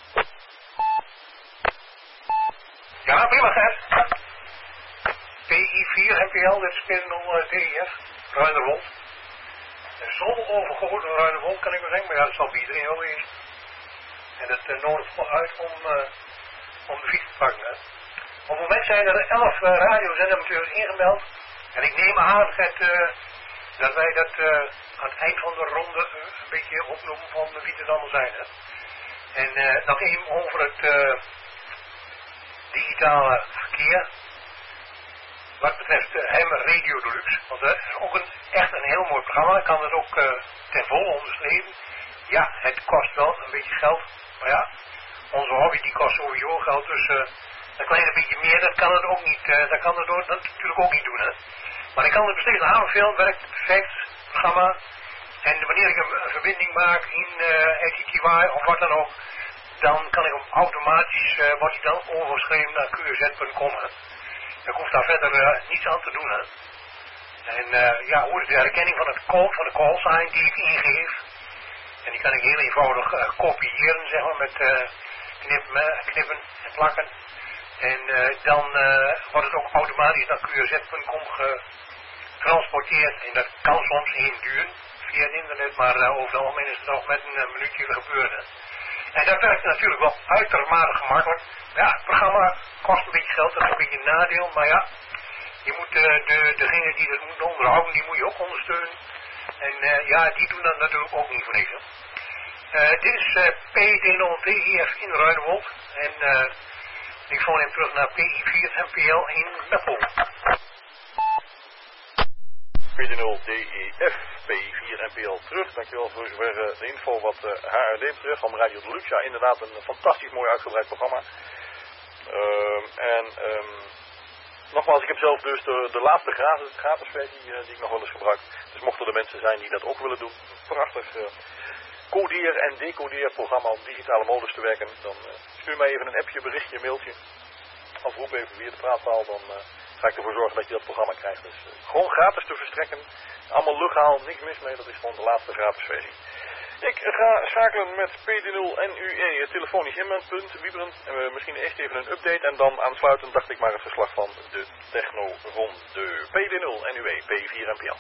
Ja, prima, hè. P I vier N P L, dit is P D nul D E F, Ruinerwold. En zonder overgehoord door Ruinerwold kan ik wel zeggen, maar ja, dat zal bij iedereen wel wezen. En dat uh, nodigt me uit om, uh, om de fiets te pakken, hè. Op het moment zijn er elf uh, radiozenders ingemeld. En ik neem aan dat, uh, dat wij dat uh, aan het eind van de ronde uh, een beetje opnoemen van wie het allemaal zijn. Hè. En uh, nog even over het uh, digitale verkeer. Wat betreft uh, hem Radio Deluxe. Want dat is ook een, echt een heel mooi programma. Ik kan het ook uh, ten volle onderstrepen. Ja, het kost wel een beetje geld. Maar ja, onze hobby die kost sowieso geld. Dus... Uh, een klein beetje meer, dat kan het ook niet, uh, dat kan het ook, dat natuurlijk ook niet doen, hè. Maar ik kan het besteed aanbevelen, werkt perfect, programma. En wanneer ik een, een verbinding maak in uh, A T T Y of wat dan ook, dan kan ik hem automatisch, uh, wordt hij dan overgeschreven naar Q Z punt com, hè. Ik hoef daar verder uh, niets aan te doen, hè. En uh, ja, hoe is de herkenning van het code, van de callsign die ik ingeef. En die kan ik heel eenvoudig uh, kopiëren, zeg maar, met uh, knippen, knippen en plakken. En uh, dan uh, wordt het ook automatisch naar Q Z punt com getransporteerd. En dat kan soms even duren via het internet, maar uh, over het algemeen is het nog met een uh, minuutje gebeuren. En dat werkt natuurlijk wel uitermate gemakkelijk. Ja, het programma kost een beetje geld, dat is een beetje een nadeel. Maar ja, je moet uh, de, degene die dat moet onderhouden, die moet je ook ondersteunen. En uh, ja, die doen dat natuurlijk ook niet voor niks. Uh, dit is uh, P D nul D E F in Ruinerwold. En... Uh, Ik val hem terug naar P I vier N P L in Meppel. P D nul D E F, P I vier N P L terug. Dankjewel voor zover uh, de info wat uh, H R D betreft van Radio Deluxe. Ja, inderdaad een fantastisch mooi uitgebreid programma. Um, en um, nogmaals, ik heb zelf dus de, de laatste gratis, gratis versie uh, die ik nog wel eens gebruik. Dus mochten er mensen zijn die dat ook willen doen, prachtig. Uh, codeer- en decodeerprogramma om digitale modus te werken, dan uh, stuur mij even een appje, berichtje, een mailtje. Of roep even via de praatpaal, dan uh, ga ik ervoor zorgen dat je dat programma krijgt. Dus uh, gewoon gratis te verstrekken. Allemaal legaal, niks mis mee, dat is gewoon de laatste gratis versie. Ik ga schakelen met P D nul N U E, het telefonisch inmeldpunt, Wieberen. Uh, misschien eerst even een update en dan aansluitend dacht ik maar het verslag van de Techno-ronde. P D nul N U E, P vier N P L.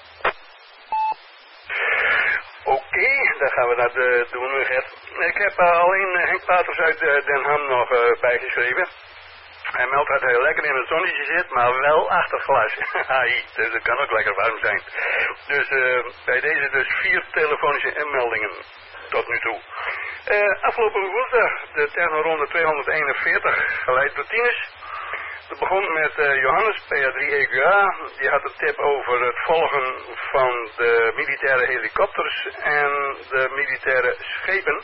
Oké, okay, dan gaan we naar de doen, Gert. Ik heb uh, alleen uh, Henk Paters uit uh, Den Ham nog uh, bijgeschreven. Hij meldt dat hij lekker in het zonnetje zit, maar wel achter glas. Hai, dus het kan ook lekker warm zijn. Dus uh, bij deze dus vier telefonische inmeldingen tot nu toe. Uh, afgelopen woensdag de Techno-ronde tweehonderdeenenveertig, geleid door Tinus. Het begon met uh, Johannes, P A drie E Q A. Die had een tip over het volgen van de militaire helikopters en de militaire schepen.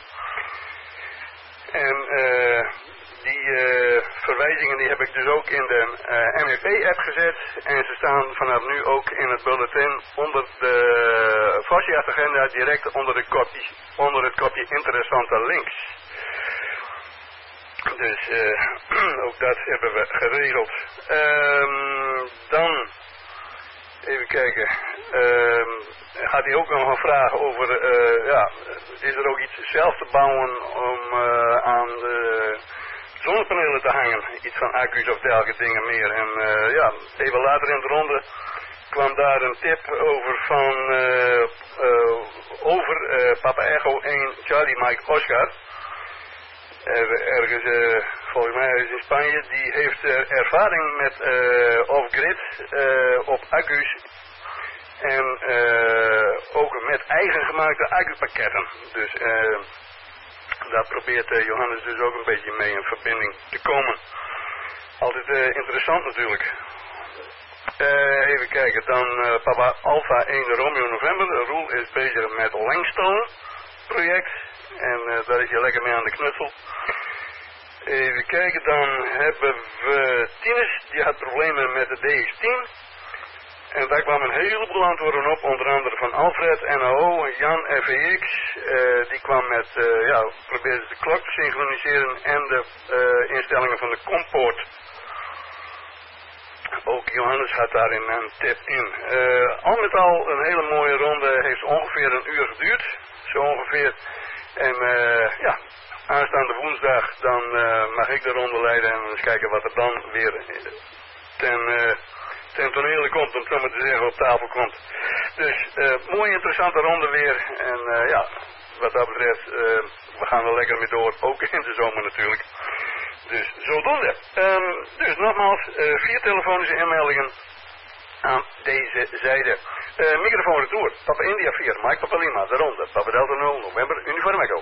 En uh, die uh, verwijzingen die heb ik dus ook in de uh, M E P-app gezet. En ze staan vanaf nu ook in het bulletin onder de Vosjas-agenda, direct onder, de kopie, onder het kopje interessante links. Dus uh, ook dat hebben we geregeld. Um, dan, even kijken, um, gaat hij ook nog een vraag over, uh, ja, is er ook iets zelf te bouwen om uh, aan de zonnepanelen te hangen? Iets van accu's of dergelijke dingen meer. En uh, ja, even later in de ronde kwam daar een tip over van, uh, uh, over uh, Papa Echo één Charlie Mike Oscar. Ergens, uh, volgens mij is in Spanje, die heeft uh, ervaring met uh, off-grid uh, op accu's en uh, ook met eigen gemaakte accupakketten. Dus uh, daar probeert uh, Johannes dus ook een beetje mee in verbinding te komen. Altijd uh, interessant natuurlijk. Uh, even kijken, dan uh, Papa Alpha één Romeo November. Roel is bezig met Langstone project En uh, daar is je lekker mee aan de knuffel. Even kijken, dan hebben we Tinus, die had problemen met de D X tien. En daar kwam een heleboel antwoorden op, onder andere van Alfred, N A O, Jan, F E X. Uh, die kwam met, uh, ja, probeerde de klok te synchroniseren en de uh, instellingen van de comport. Ook Johannes had daarin een tip in. Uh, al met al een hele mooie ronde, heeft ongeveer een uur geduurd, zo ongeveer. En uh, ja, aanstaande woensdag dan uh, mag ik de ronde leiden en eens kijken wat er dan weer ten... Uh, ten tonele komt, om het zo maar te zeggen, op tafel komt. Dus, uh, mooie interessante ronde weer. En uh, ja, wat dat betreft, uh, we gaan er lekker mee door. Ook in de zomer natuurlijk. Dus, zodoende. Um, dus nogmaals, uh, vier telefonische inmeldingen aan deze zijde. Uh, microfoon retour. Papa India vier, Mike Papa Lima, de ronde. Papa Delta nul, November, Uniform Echo.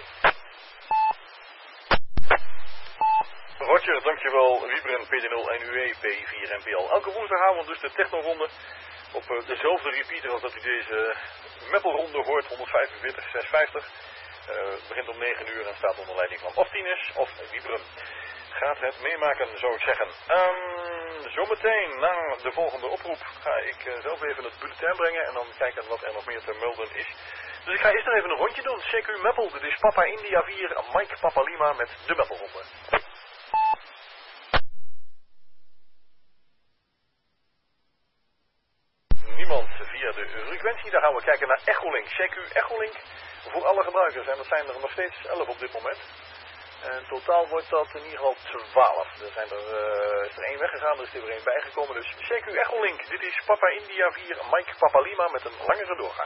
Roger, dankjewel. Wiebren, P D nul en U E, P vier N P L. Elke woensdagavond dus de technoronde op uh, dezelfde repeater als dat u deze Meppelronde hoort, honderdvijfenveertig zeshonderdvijftig. Uh, het begint om negen uur en staat onder leiding van of Tinus of Wiebren. Gaat het meemaken, zou ik zeggen. Um, zometeen, na de volgende oproep, ga ik uh, zelf even het bulletin brengen en dan kijken wat er nog meer te melden is. Dus ik ga eerst nog even een rondje doen. C Q Meppel, dit is Papa India vier, Mike Papa Lima met de Meppelronde. Niemand via de frequentie. Dan gaan we kijken naar Echolink. C Q Echolink voor alle gebruikers. En dat zijn er nog steeds elf op dit moment. En totaal wordt dat in ieder geval twaalf. Er zijn er, uh, is er één weggegaan, er is er weer één bijgekomen. Dus C Q Echolink. Dit is Papa India vier, Mike Papa Lima met een langere doorgang.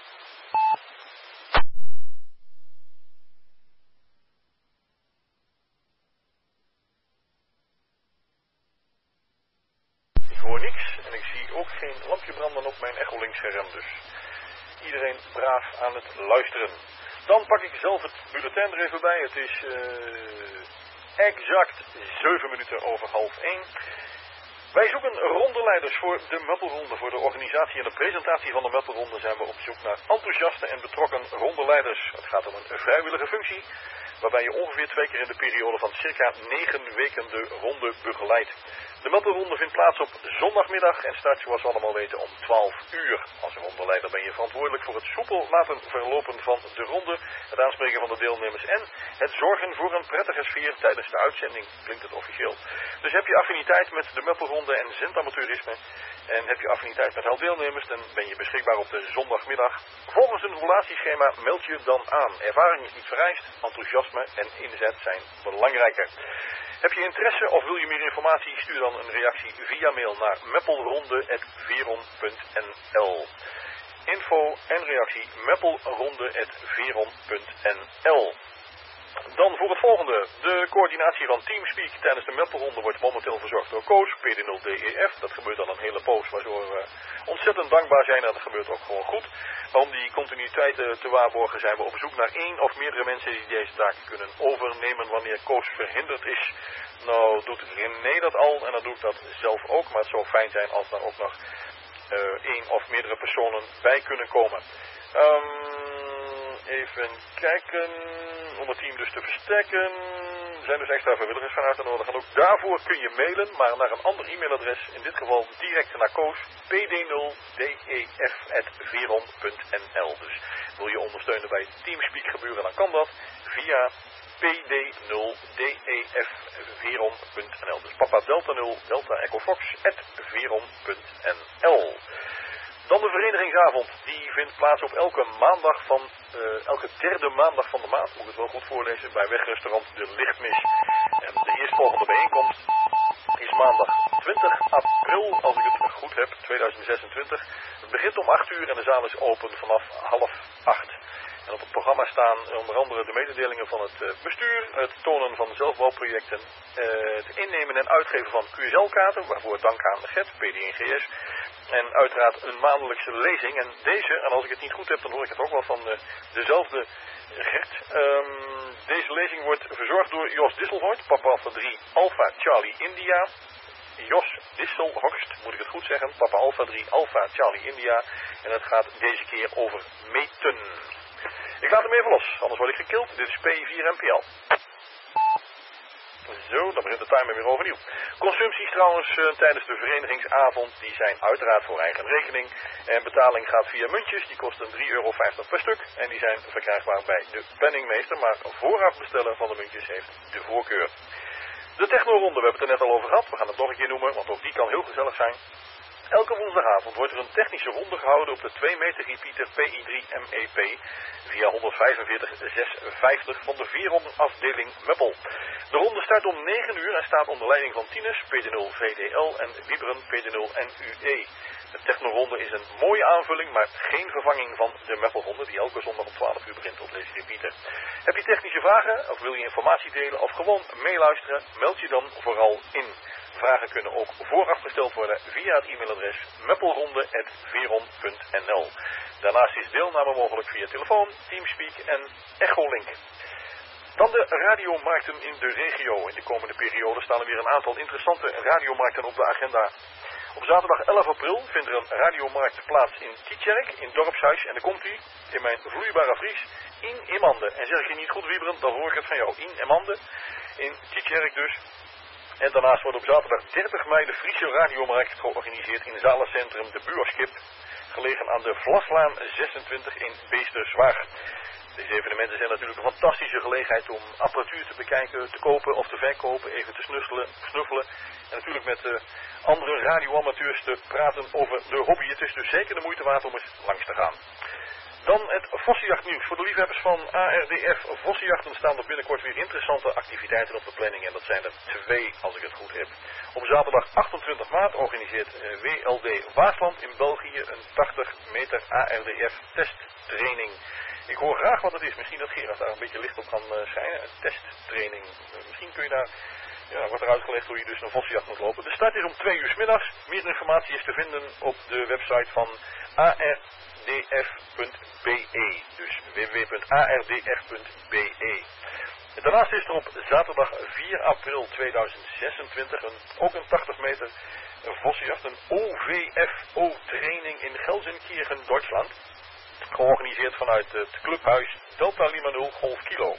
Ik hoor niks en ik zie ook geen lampje branden op mijn Echolink scherm. Dus iedereen braaf aan het luisteren. Dan pak ik zelf het bulletin er even bij. Het is uh, exact zeven minuten over half één. Wij zoeken rondeleiders voor de Meppelronde. Voor de organisatie en de presentatie van de Meppelronde zijn we op zoek naar enthousiaste en betrokken rondeleiders. Het gaat om een vrijwillige functie, waarbij je ongeveer twee keer in de periode van circa negen weken de ronde begeleidt. De Meppelronde vindt plaats op zondagmiddag en start, zoals we allemaal weten, om twaalf uur. Als rondeleider ben je verantwoordelijk voor het soepel laten verlopen van de ronde, het aanspreken van de deelnemers en het zorgen voor een prettige sfeer tijdens de uitzending, klinkt het officieel. Dus heb je affiniteit met de Meppelronde en zendamateurisme en heb je affiniteit met al deelnemers, dan ben je beschikbaar op de zondagmiddag. Volgens een relatieschema meld je dan aan. Ervaring is niet vereist, enthousiasme en inzet zijn belangrijker. Heb je interesse of wil je meer informatie? Stuur dan een reactie via mail naar meppelronde apenstaartje veron punt n l. Info en reactie meppelronde apenstaartje veron punt n l. Dan voor het volgende. De coördinatie van Teamspeak tijdens de Meppelronde wordt momenteel verzorgd door Koos, P D nul D E F. Dat gebeurt dan een hele poos, waardoor we ontzettend dankbaar zijn en dat gebeurt ook gewoon goed. Maar om die continuïteit te waarborgen zijn we op zoek naar één of meerdere mensen die deze taak kunnen overnemen wanneer Koos verhinderd is. Nou doet René dat al en dan doe ik dat zelf ook, maar het zou fijn zijn als er ook nog uh, één of meerdere personen bij kunnen komen. Um, even kijken, om het team dus te versterken. Er zijn dus extra vrijwilligers van uit te nodigen. Ook daarvoor kun je mailen, maar naar een ander e-mailadres. In dit geval direct naar Koos, P D nul D E F apenstaartje veron punt n l. Dus wil je ondersteunen bij Teamspeak gebeuren, dan kan dat via P D nul D E F veron punt n l. Dus Papa Delta nul Delta Echo Fox at veron punt n l. Dan de verenigingsavond, die vindt plaats op elke maandag van, uh, elke derde maandag van de maand, moet ik het wel goed voorlezen, bij wegrestaurant De Lichtmis. En de eerstvolgende bijeenkomst is maandag twintig april, als ik het goed heb, tweeduizend zesentwintig. Het begint om acht uur en de zaal is open vanaf half acht. En op het programma staan onder andere de mededelingen van het bestuur, het tonen van zelfbouwprojecten, uh, het innemen en uitgeven van Q S L-kaarten, waarvoor dank aan de G E T, P D N G S. En uiteraard een maandelijkse lezing. En deze, en als ik het niet goed heb, dan hoor ik het ook wel van de, dezelfde Gert. Um, deze lezing wordt verzorgd door Jos Disselhorst, Papa Alpha drie Alpha Charlie India. Jos Disselhorst, moet ik het goed zeggen, Papa Alpha drie Alpha Charlie India. En het gaat deze keer over meten. Ik laat hem even los, anders word ik gekild. Dit is P vier M P L. Zo, dan begint de timer weer overnieuw. Consumpties trouwens uh, tijdens de verenigingsavond, die zijn uiteraard voor eigen rekening. En betaling gaat via muntjes, die kosten drie euro vijftig per stuk. En die zijn verkrijgbaar bij de penningmeester, maar vooraf bestellen van de muntjes heeft de voorkeur. De technoronde, we hebben het er net al over gehad. We gaan het nog een keer noemen, want ook die kan heel gezellig zijn. Elke woensdagavond wordt er een technische ronde gehouden op de twee meter repeater P I drie M E P via honderdvijfenveertig zeshonderdvijftig van de vierhonderd afdeling Meppel. De ronde start om negen uur en staat onder leiding van Tinus, P D nul V D L en Wieberen, P D nul N U E. De technoronde is een mooie aanvulling, maar geen vervanging van de Meppelronde die elke zondag om twaalf uur begint op deze repeater. Heb je technische vragen of wil je informatie delen of gewoon meeluisteren, meld je dan vooral in. Vragen kunnen ook vooraf gesteld worden via het e-mailadres meppelronde apenstaartje veron punt n l. Daarnaast is deelname mogelijk via telefoon, Teamspeak en Echolink. Dan de radiomarkten in de regio. In de komende periode staan er weer een aantal interessante radiomarkten op de agenda. Op zaterdag elf april vindt er een radiomarkt plaats in Tietjerk, in Dorpshuis. En dan komt hij in mijn vloeibare Fries, in Immande. En zeg ik je niet goed, Wieberen, dan hoor ik het van jou. In Immande, in Tietjerk dus. En daarnaast wordt op zaterdag dertig mei de Friese radiomarkt georganiseerd in zalencentrum De Buurskip, gelegen aan de Vlaslaan zesentwintig in Beesterswaag. Deze evenementen zijn natuurlijk een fantastische gelegenheid om apparatuur te bekijken, te kopen of te verkopen, even te snuffelen, snuffelen. En natuurlijk met uh, andere radioamateurs te praten over de hobby. Het is dus zeker de moeite waard om eens langs te gaan. Dan het vossenjachtnieuws. Voor de liefhebbers van A R D F vossenjachten staan er binnenkort weer interessante activiteiten op de planning. En dat zijn er twee, als ik het goed heb. Op zaterdag achtentwintig maart organiseert uh, W L D Waasland in België een tachtig meter A R D F testtraining. Ik hoor graag wat het is. Misschien dat Gerard daar een beetje licht op kan uh, schijnen. Een testtraining. Uh, misschien kun je daar... Ja, wordt er uitgelegd hoe je dus een vossenjacht moet lopen. De start is om twee uur 's middags. Meer informatie is te vinden op de website van A R D F punt B E. Dus w w w punt A R D F punt B E. Daarnaast is er op zaterdag vier april tweeduizend zesentwintig een, ook een tachtig meter vossenjacht. Een O V F O-training in Gelsenkirchen, Duitsland. Georganiseerd vanuit het clubhuis Delta Lima nul Golf Kilo.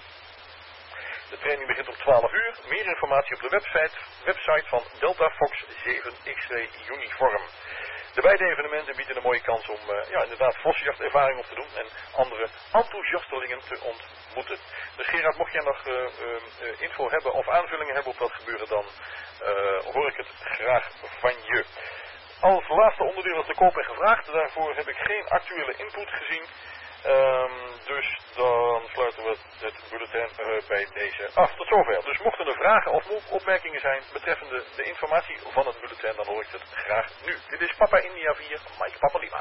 De training begint om twaalf uur. Meer informatie op de website, website van Delta Fox zeven X-ray Uniform. De beide evenementen bieden een mooie kans om uh, ja, inderdaad vossenjachtervaring op te doen en andere enthousiastelingen te ontmoeten. Dus Gerard, mocht jij nog uh, uh, uh, info hebben of aanvullingen hebben op dat gebeuren, dan uh, hoor ik het graag van je. Als laatste onderdeel is de koop en gevraagd. Daarvoor heb ik geen actuele input gezien. Um, dus dan sluiten we het bulletin uh, bij deze af. Tot zover. Dus mochten er vragen of opmerkingen zijn betreffende de informatie van het bulletin, dan hoor ik het graag nu. Dit is Papa India vier, Mike Papa Lima.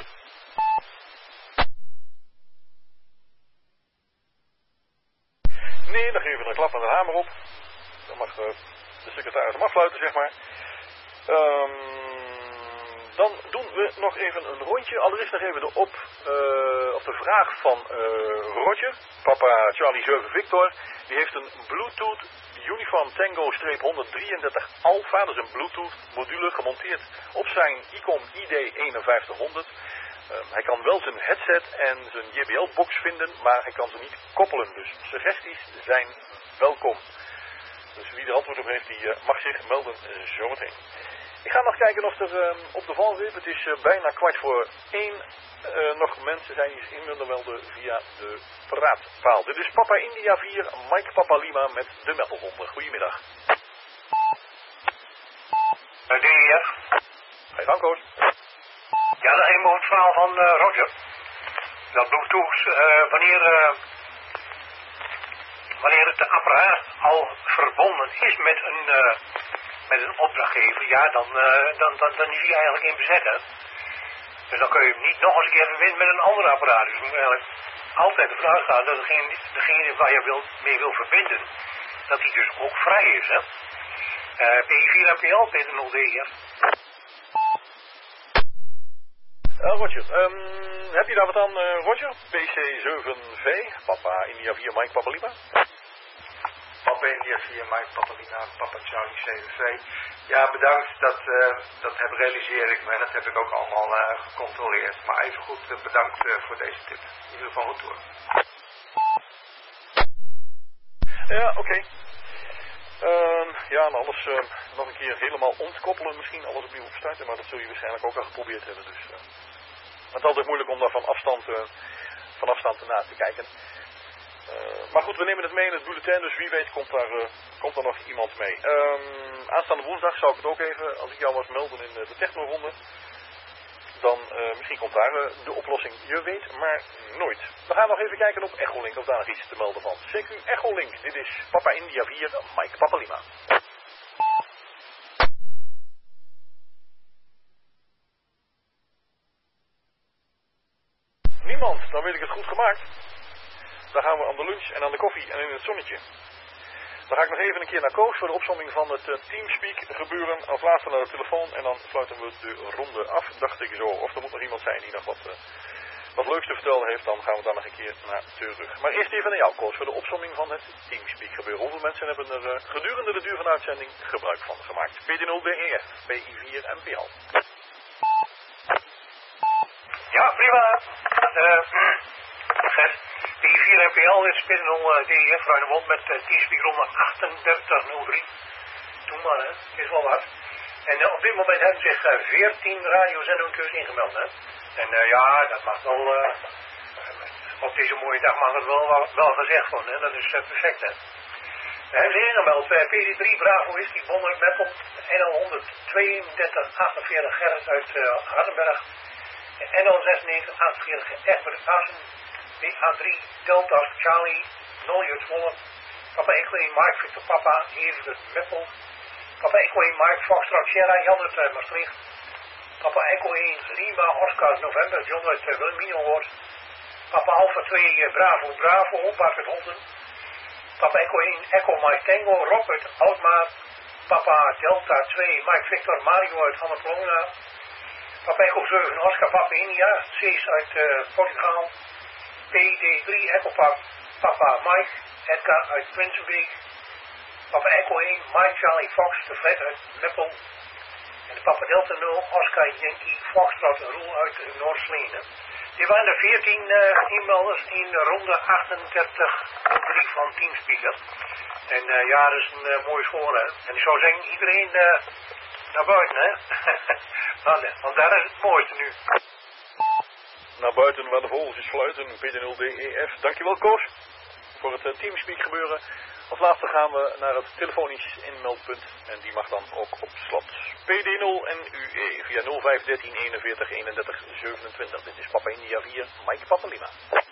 Nee, dan geven we een klap aan de hamer op. Dan mag uh, de secretaris hem afsluiten, zeg maar. Um, Dan doen we nog even een rondje. Allereerst nog even de, op, uh, of de vraag van uh, Roger, Papa Charlie zeven Victor. Die heeft een Bluetooth Uniform Tango honderddrieëndertig Alpha. Dat is een Bluetooth module gemonteerd op zijn Icom I D eenenvijftighonderd. Uh, hij kan wel zijn headset en zijn J B L box vinden, maar hij kan ze niet koppelen. Dus suggesties zijn welkom. Dus wie er antwoord op heeft, die uh, mag zich melden uh, zometeen. Ik ga nog kijken of er uh, op de valreep, het is uh, bijna kwart voor één, uh, nog mensen zijn die in willen melden via de praatpaal. Dit is Papa India vier, Mike Papa Lima met de Meppelronde. Goedemiddag. Uh, D E F. Ga je gang, Koos. Ja, nog even over het verhaal van uh, Roger. Dat Bluetooth, uh, wanneer, uh, wanneer het apparaat al verbonden is met een... Uh, met een opdrachtgever, ja, dan, uh, dan, dan, dan is hij eigenlijk in bezet, hè. Dus dan kun je hem niet nog eens een keer verbinden met een ander apparaat. Dus je moet eigenlijk altijd ervan uitgaan dat degene, degene waar je wil, mee wil verbinden, dat die dus ook vrij is, hè. Uh, P vier M P L, P nul D F. Uh, Roger, um, heb je daar wat aan, uh, Roger? P C zeven V, Papa India vier, Mike Papa Lima. Papa India vier, Mike Papa Lima, Papa Charlie zeven V. Ja, bedankt, dat, uh, dat heb, realiseer ik me en dat heb ik ook allemaal uh, gecontroleerd. Maar even goed, uh, bedankt uh, voor deze tip. In ieder geval goed hoor. Ja, oké. Okay. Uh, ja, en alles uh, nog een keer helemaal ontkoppelen, misschien alles opnieuw opstarten, maar dat zul je waarschijnlijk ook al geprobeerd hebben. Dus, uh, het is altijd moeilijk om daar van afstand, uh, van afstand naar te kijken. Uh, maar goed, we nemen het mee in het bulletin, dus wie weet komt daar, uh, komt daar nog iemand mee. Um, aanstaande woensdag zou ik het ook even, als ik jou was melden in uh, de technoronde, dan uh, misschien komt daar uh, de oplossing. Je weet maar nooit. We gaan nog even kijken op Echolink of daar nog iets te melden van. C Q Echolink, dit is Papa India vier, Mike Papa Lima. Niemand, dan weet ik het goed gemaakt. Dan gaan we aan de lunch en aan de koffie en in het zonnetje. Dan ga ik nog even een keer naar Koos voor de opsomming van het uh, Teamspeak gebeuren. Als laatste naar de telefoon en dan sluiten we de ronde af, dacht ik zo. Of er moet nog iemand zijn die nog wat, uh, wat leuks te vertellen heeft, dan gaan we daar nog een keer naar terug. Maar eerst even naar jou, Koos, voor de opsomming van het Teamspeak gebeuren. Hoeveel mensen hebben er uh, gedurende de duur van de uitzending gebruik van gemaakt? P D nul D E F, P I vier en P L. Ja, prima. Uh, P I vier en P L is P D nul D E F Ruinemond met uh, Teamspeak ronde achtendertig nul drie. Doe maar, hè. Het is wel wat. En uh, op dit moment hebben zich uh, veertien radiozenders ingemeld, hè. En uh, ja, dat mag wel, uh, op deze mooie dag mag het wel, wel, wel gezegd worden, hè. Dat is uh, perfect, hè. We hebben zich ingemeld. Uh, P D drie Bravo Whisky Bonner Meppel N L honderdtweeëndertig achtenveertig Gerrit uit uh, Hardenberg. N L zesennegentig achtenveertig Egbert Assen. B A drie Delta Charlie Noljut Zwolle. Papa Echo één Mark Victor Papa Evert Meppel. Papa Echo één Mark Foxtrot Sierra Jan uit uh, Maastricht. Papa Echo één Lima Oscar November John uit uh, Wilhelminahoort. Papa Alpha twee uh, Bravo Bravo Bart uit Holten. Papa Echo één Echo Mike Tango Rob uit Oudmaat. Papa Delta twee Mike Victor Mario uit Hammerklona. Papa Echo zeven Oscar Papa India Cees uit uh, Portugal. P D drie Echo Papa, Papa Mike Edgar uit Prinsenbeek. Papa Echo één Mike Charlie Fox de Fred uit Meppel. En Papa Delta nul Oscar Yankee Foxtrot Roel uit Noord-Slenen. Dit waren de veertien uh, inmelders in ronde achtendertig nul drie van Teamspeaker. En uh, ja, dat is een uh, mooie score, hè. En ik zou zeggen, iedereen uh, naar buiten, hè. Want daar is het mooiste nu. Naar buiten waar de vogeltjes fluiten, P D nul D E F. Dankjewel, Koos, voor het uh, Teamspeak gebeuren. Als laatste gaan we naar het telefonisch inmeldpunt en die mag dan ook op slot. P D nul en U E via nul vijf dertien eenenveertig eenendertig zevenentwintig. Dit is Papa India vier, Mike Papa Lima.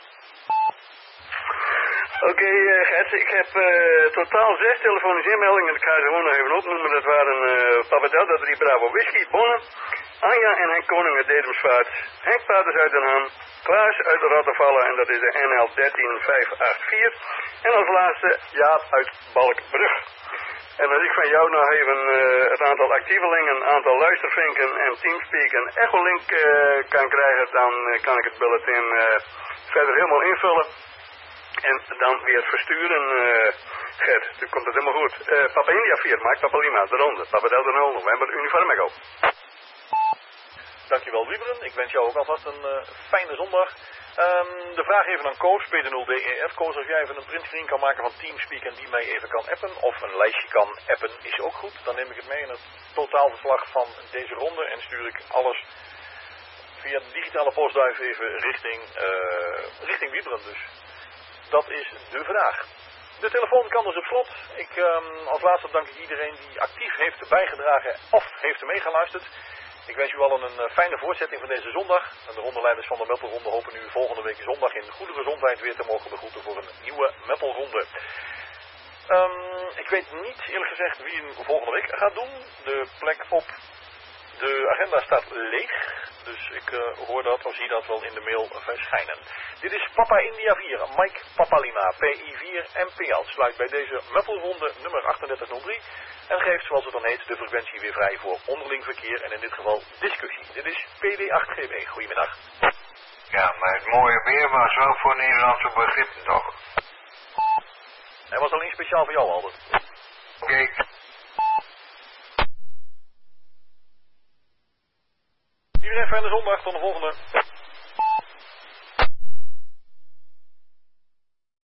Oké, okay, uh, Gert, ik heb uh, totaal zes telefonische inmeldingen. Ik ga ze gewoon nog even opnoemen. Dat waren uh, Papa Delta drie Bravo Whisky, Bonne, Anja en Henk Koning uit Dedemsvaart, Henk Paters uit Den Haan, Klaas uit de Rottervallen en dat is de N L dertien vijf acht vier. En als laatste Jaap uit Balkbrug. En als ik van jou nog even uh, het aantal actievelingen, aantal luistervinken en Teamspeak en Echolink uh, kan krijgen, dan uh, kan ik het bulletin uh, verder helemaal invullen. En dan weer versturen, uh, Gert. Dan komt het helemaal goed. Uh, Papa India vier, Mike Papa Lima, de ronde. Papa Delta nul, November, Uniform Echo. Dankjewel, Wieberen. Ik wens jou ook alvast een uh, fijne zondag. Um, de vraag even aan Koos, P D nul D E F. Koos, als jij even een printscreen kan maken van Teamspeak en die mij even kan appen, of een lijstje kan appen, is ook goed. Dan neem ik het mee in het totaalverslag van deze ronde en stuur ik alles via de digitale postduif even richting, uh, richting Wieberen dus. Dat is de vraag. De telefoon kan dus op slot. Ik, um, als laatste dank ik iedereen die actief heeft bijgedragen of heeft meegeluisterd. Ik wens u allen een uh, fijne voortzetting van deze zondag. En de rondeleiders van de Meppelronde hopen u volgende week zondag in goede gezondheid weer te mogen begroeten voor een nieuwe Meppelronde. Um, ik weet niet eerlijk gezegd wie hem volgende week gaat doen. De plek op de agenda staat leeg. Dus ik uh, hoor dat of zie dat wel in de mail verschijnen. Dit is Papa India vier, Mike Papa Lima, P I vier en P L. Sluit bij deze Meppelronde nummer achtendertig nul drie. En geeft, zoals het dan heet, de frequentie weer vrij voor onderling verkeer en in dit geval discussie. Dit is P D acht G B. Goedemiddag. Ja, maar het mooie weer was wel voor Nederlandse begrippen, toch? Hij was alleen speciaal voor jou, Albert. Oké. Okay. Iedereen fijne zondag, tot de volgende.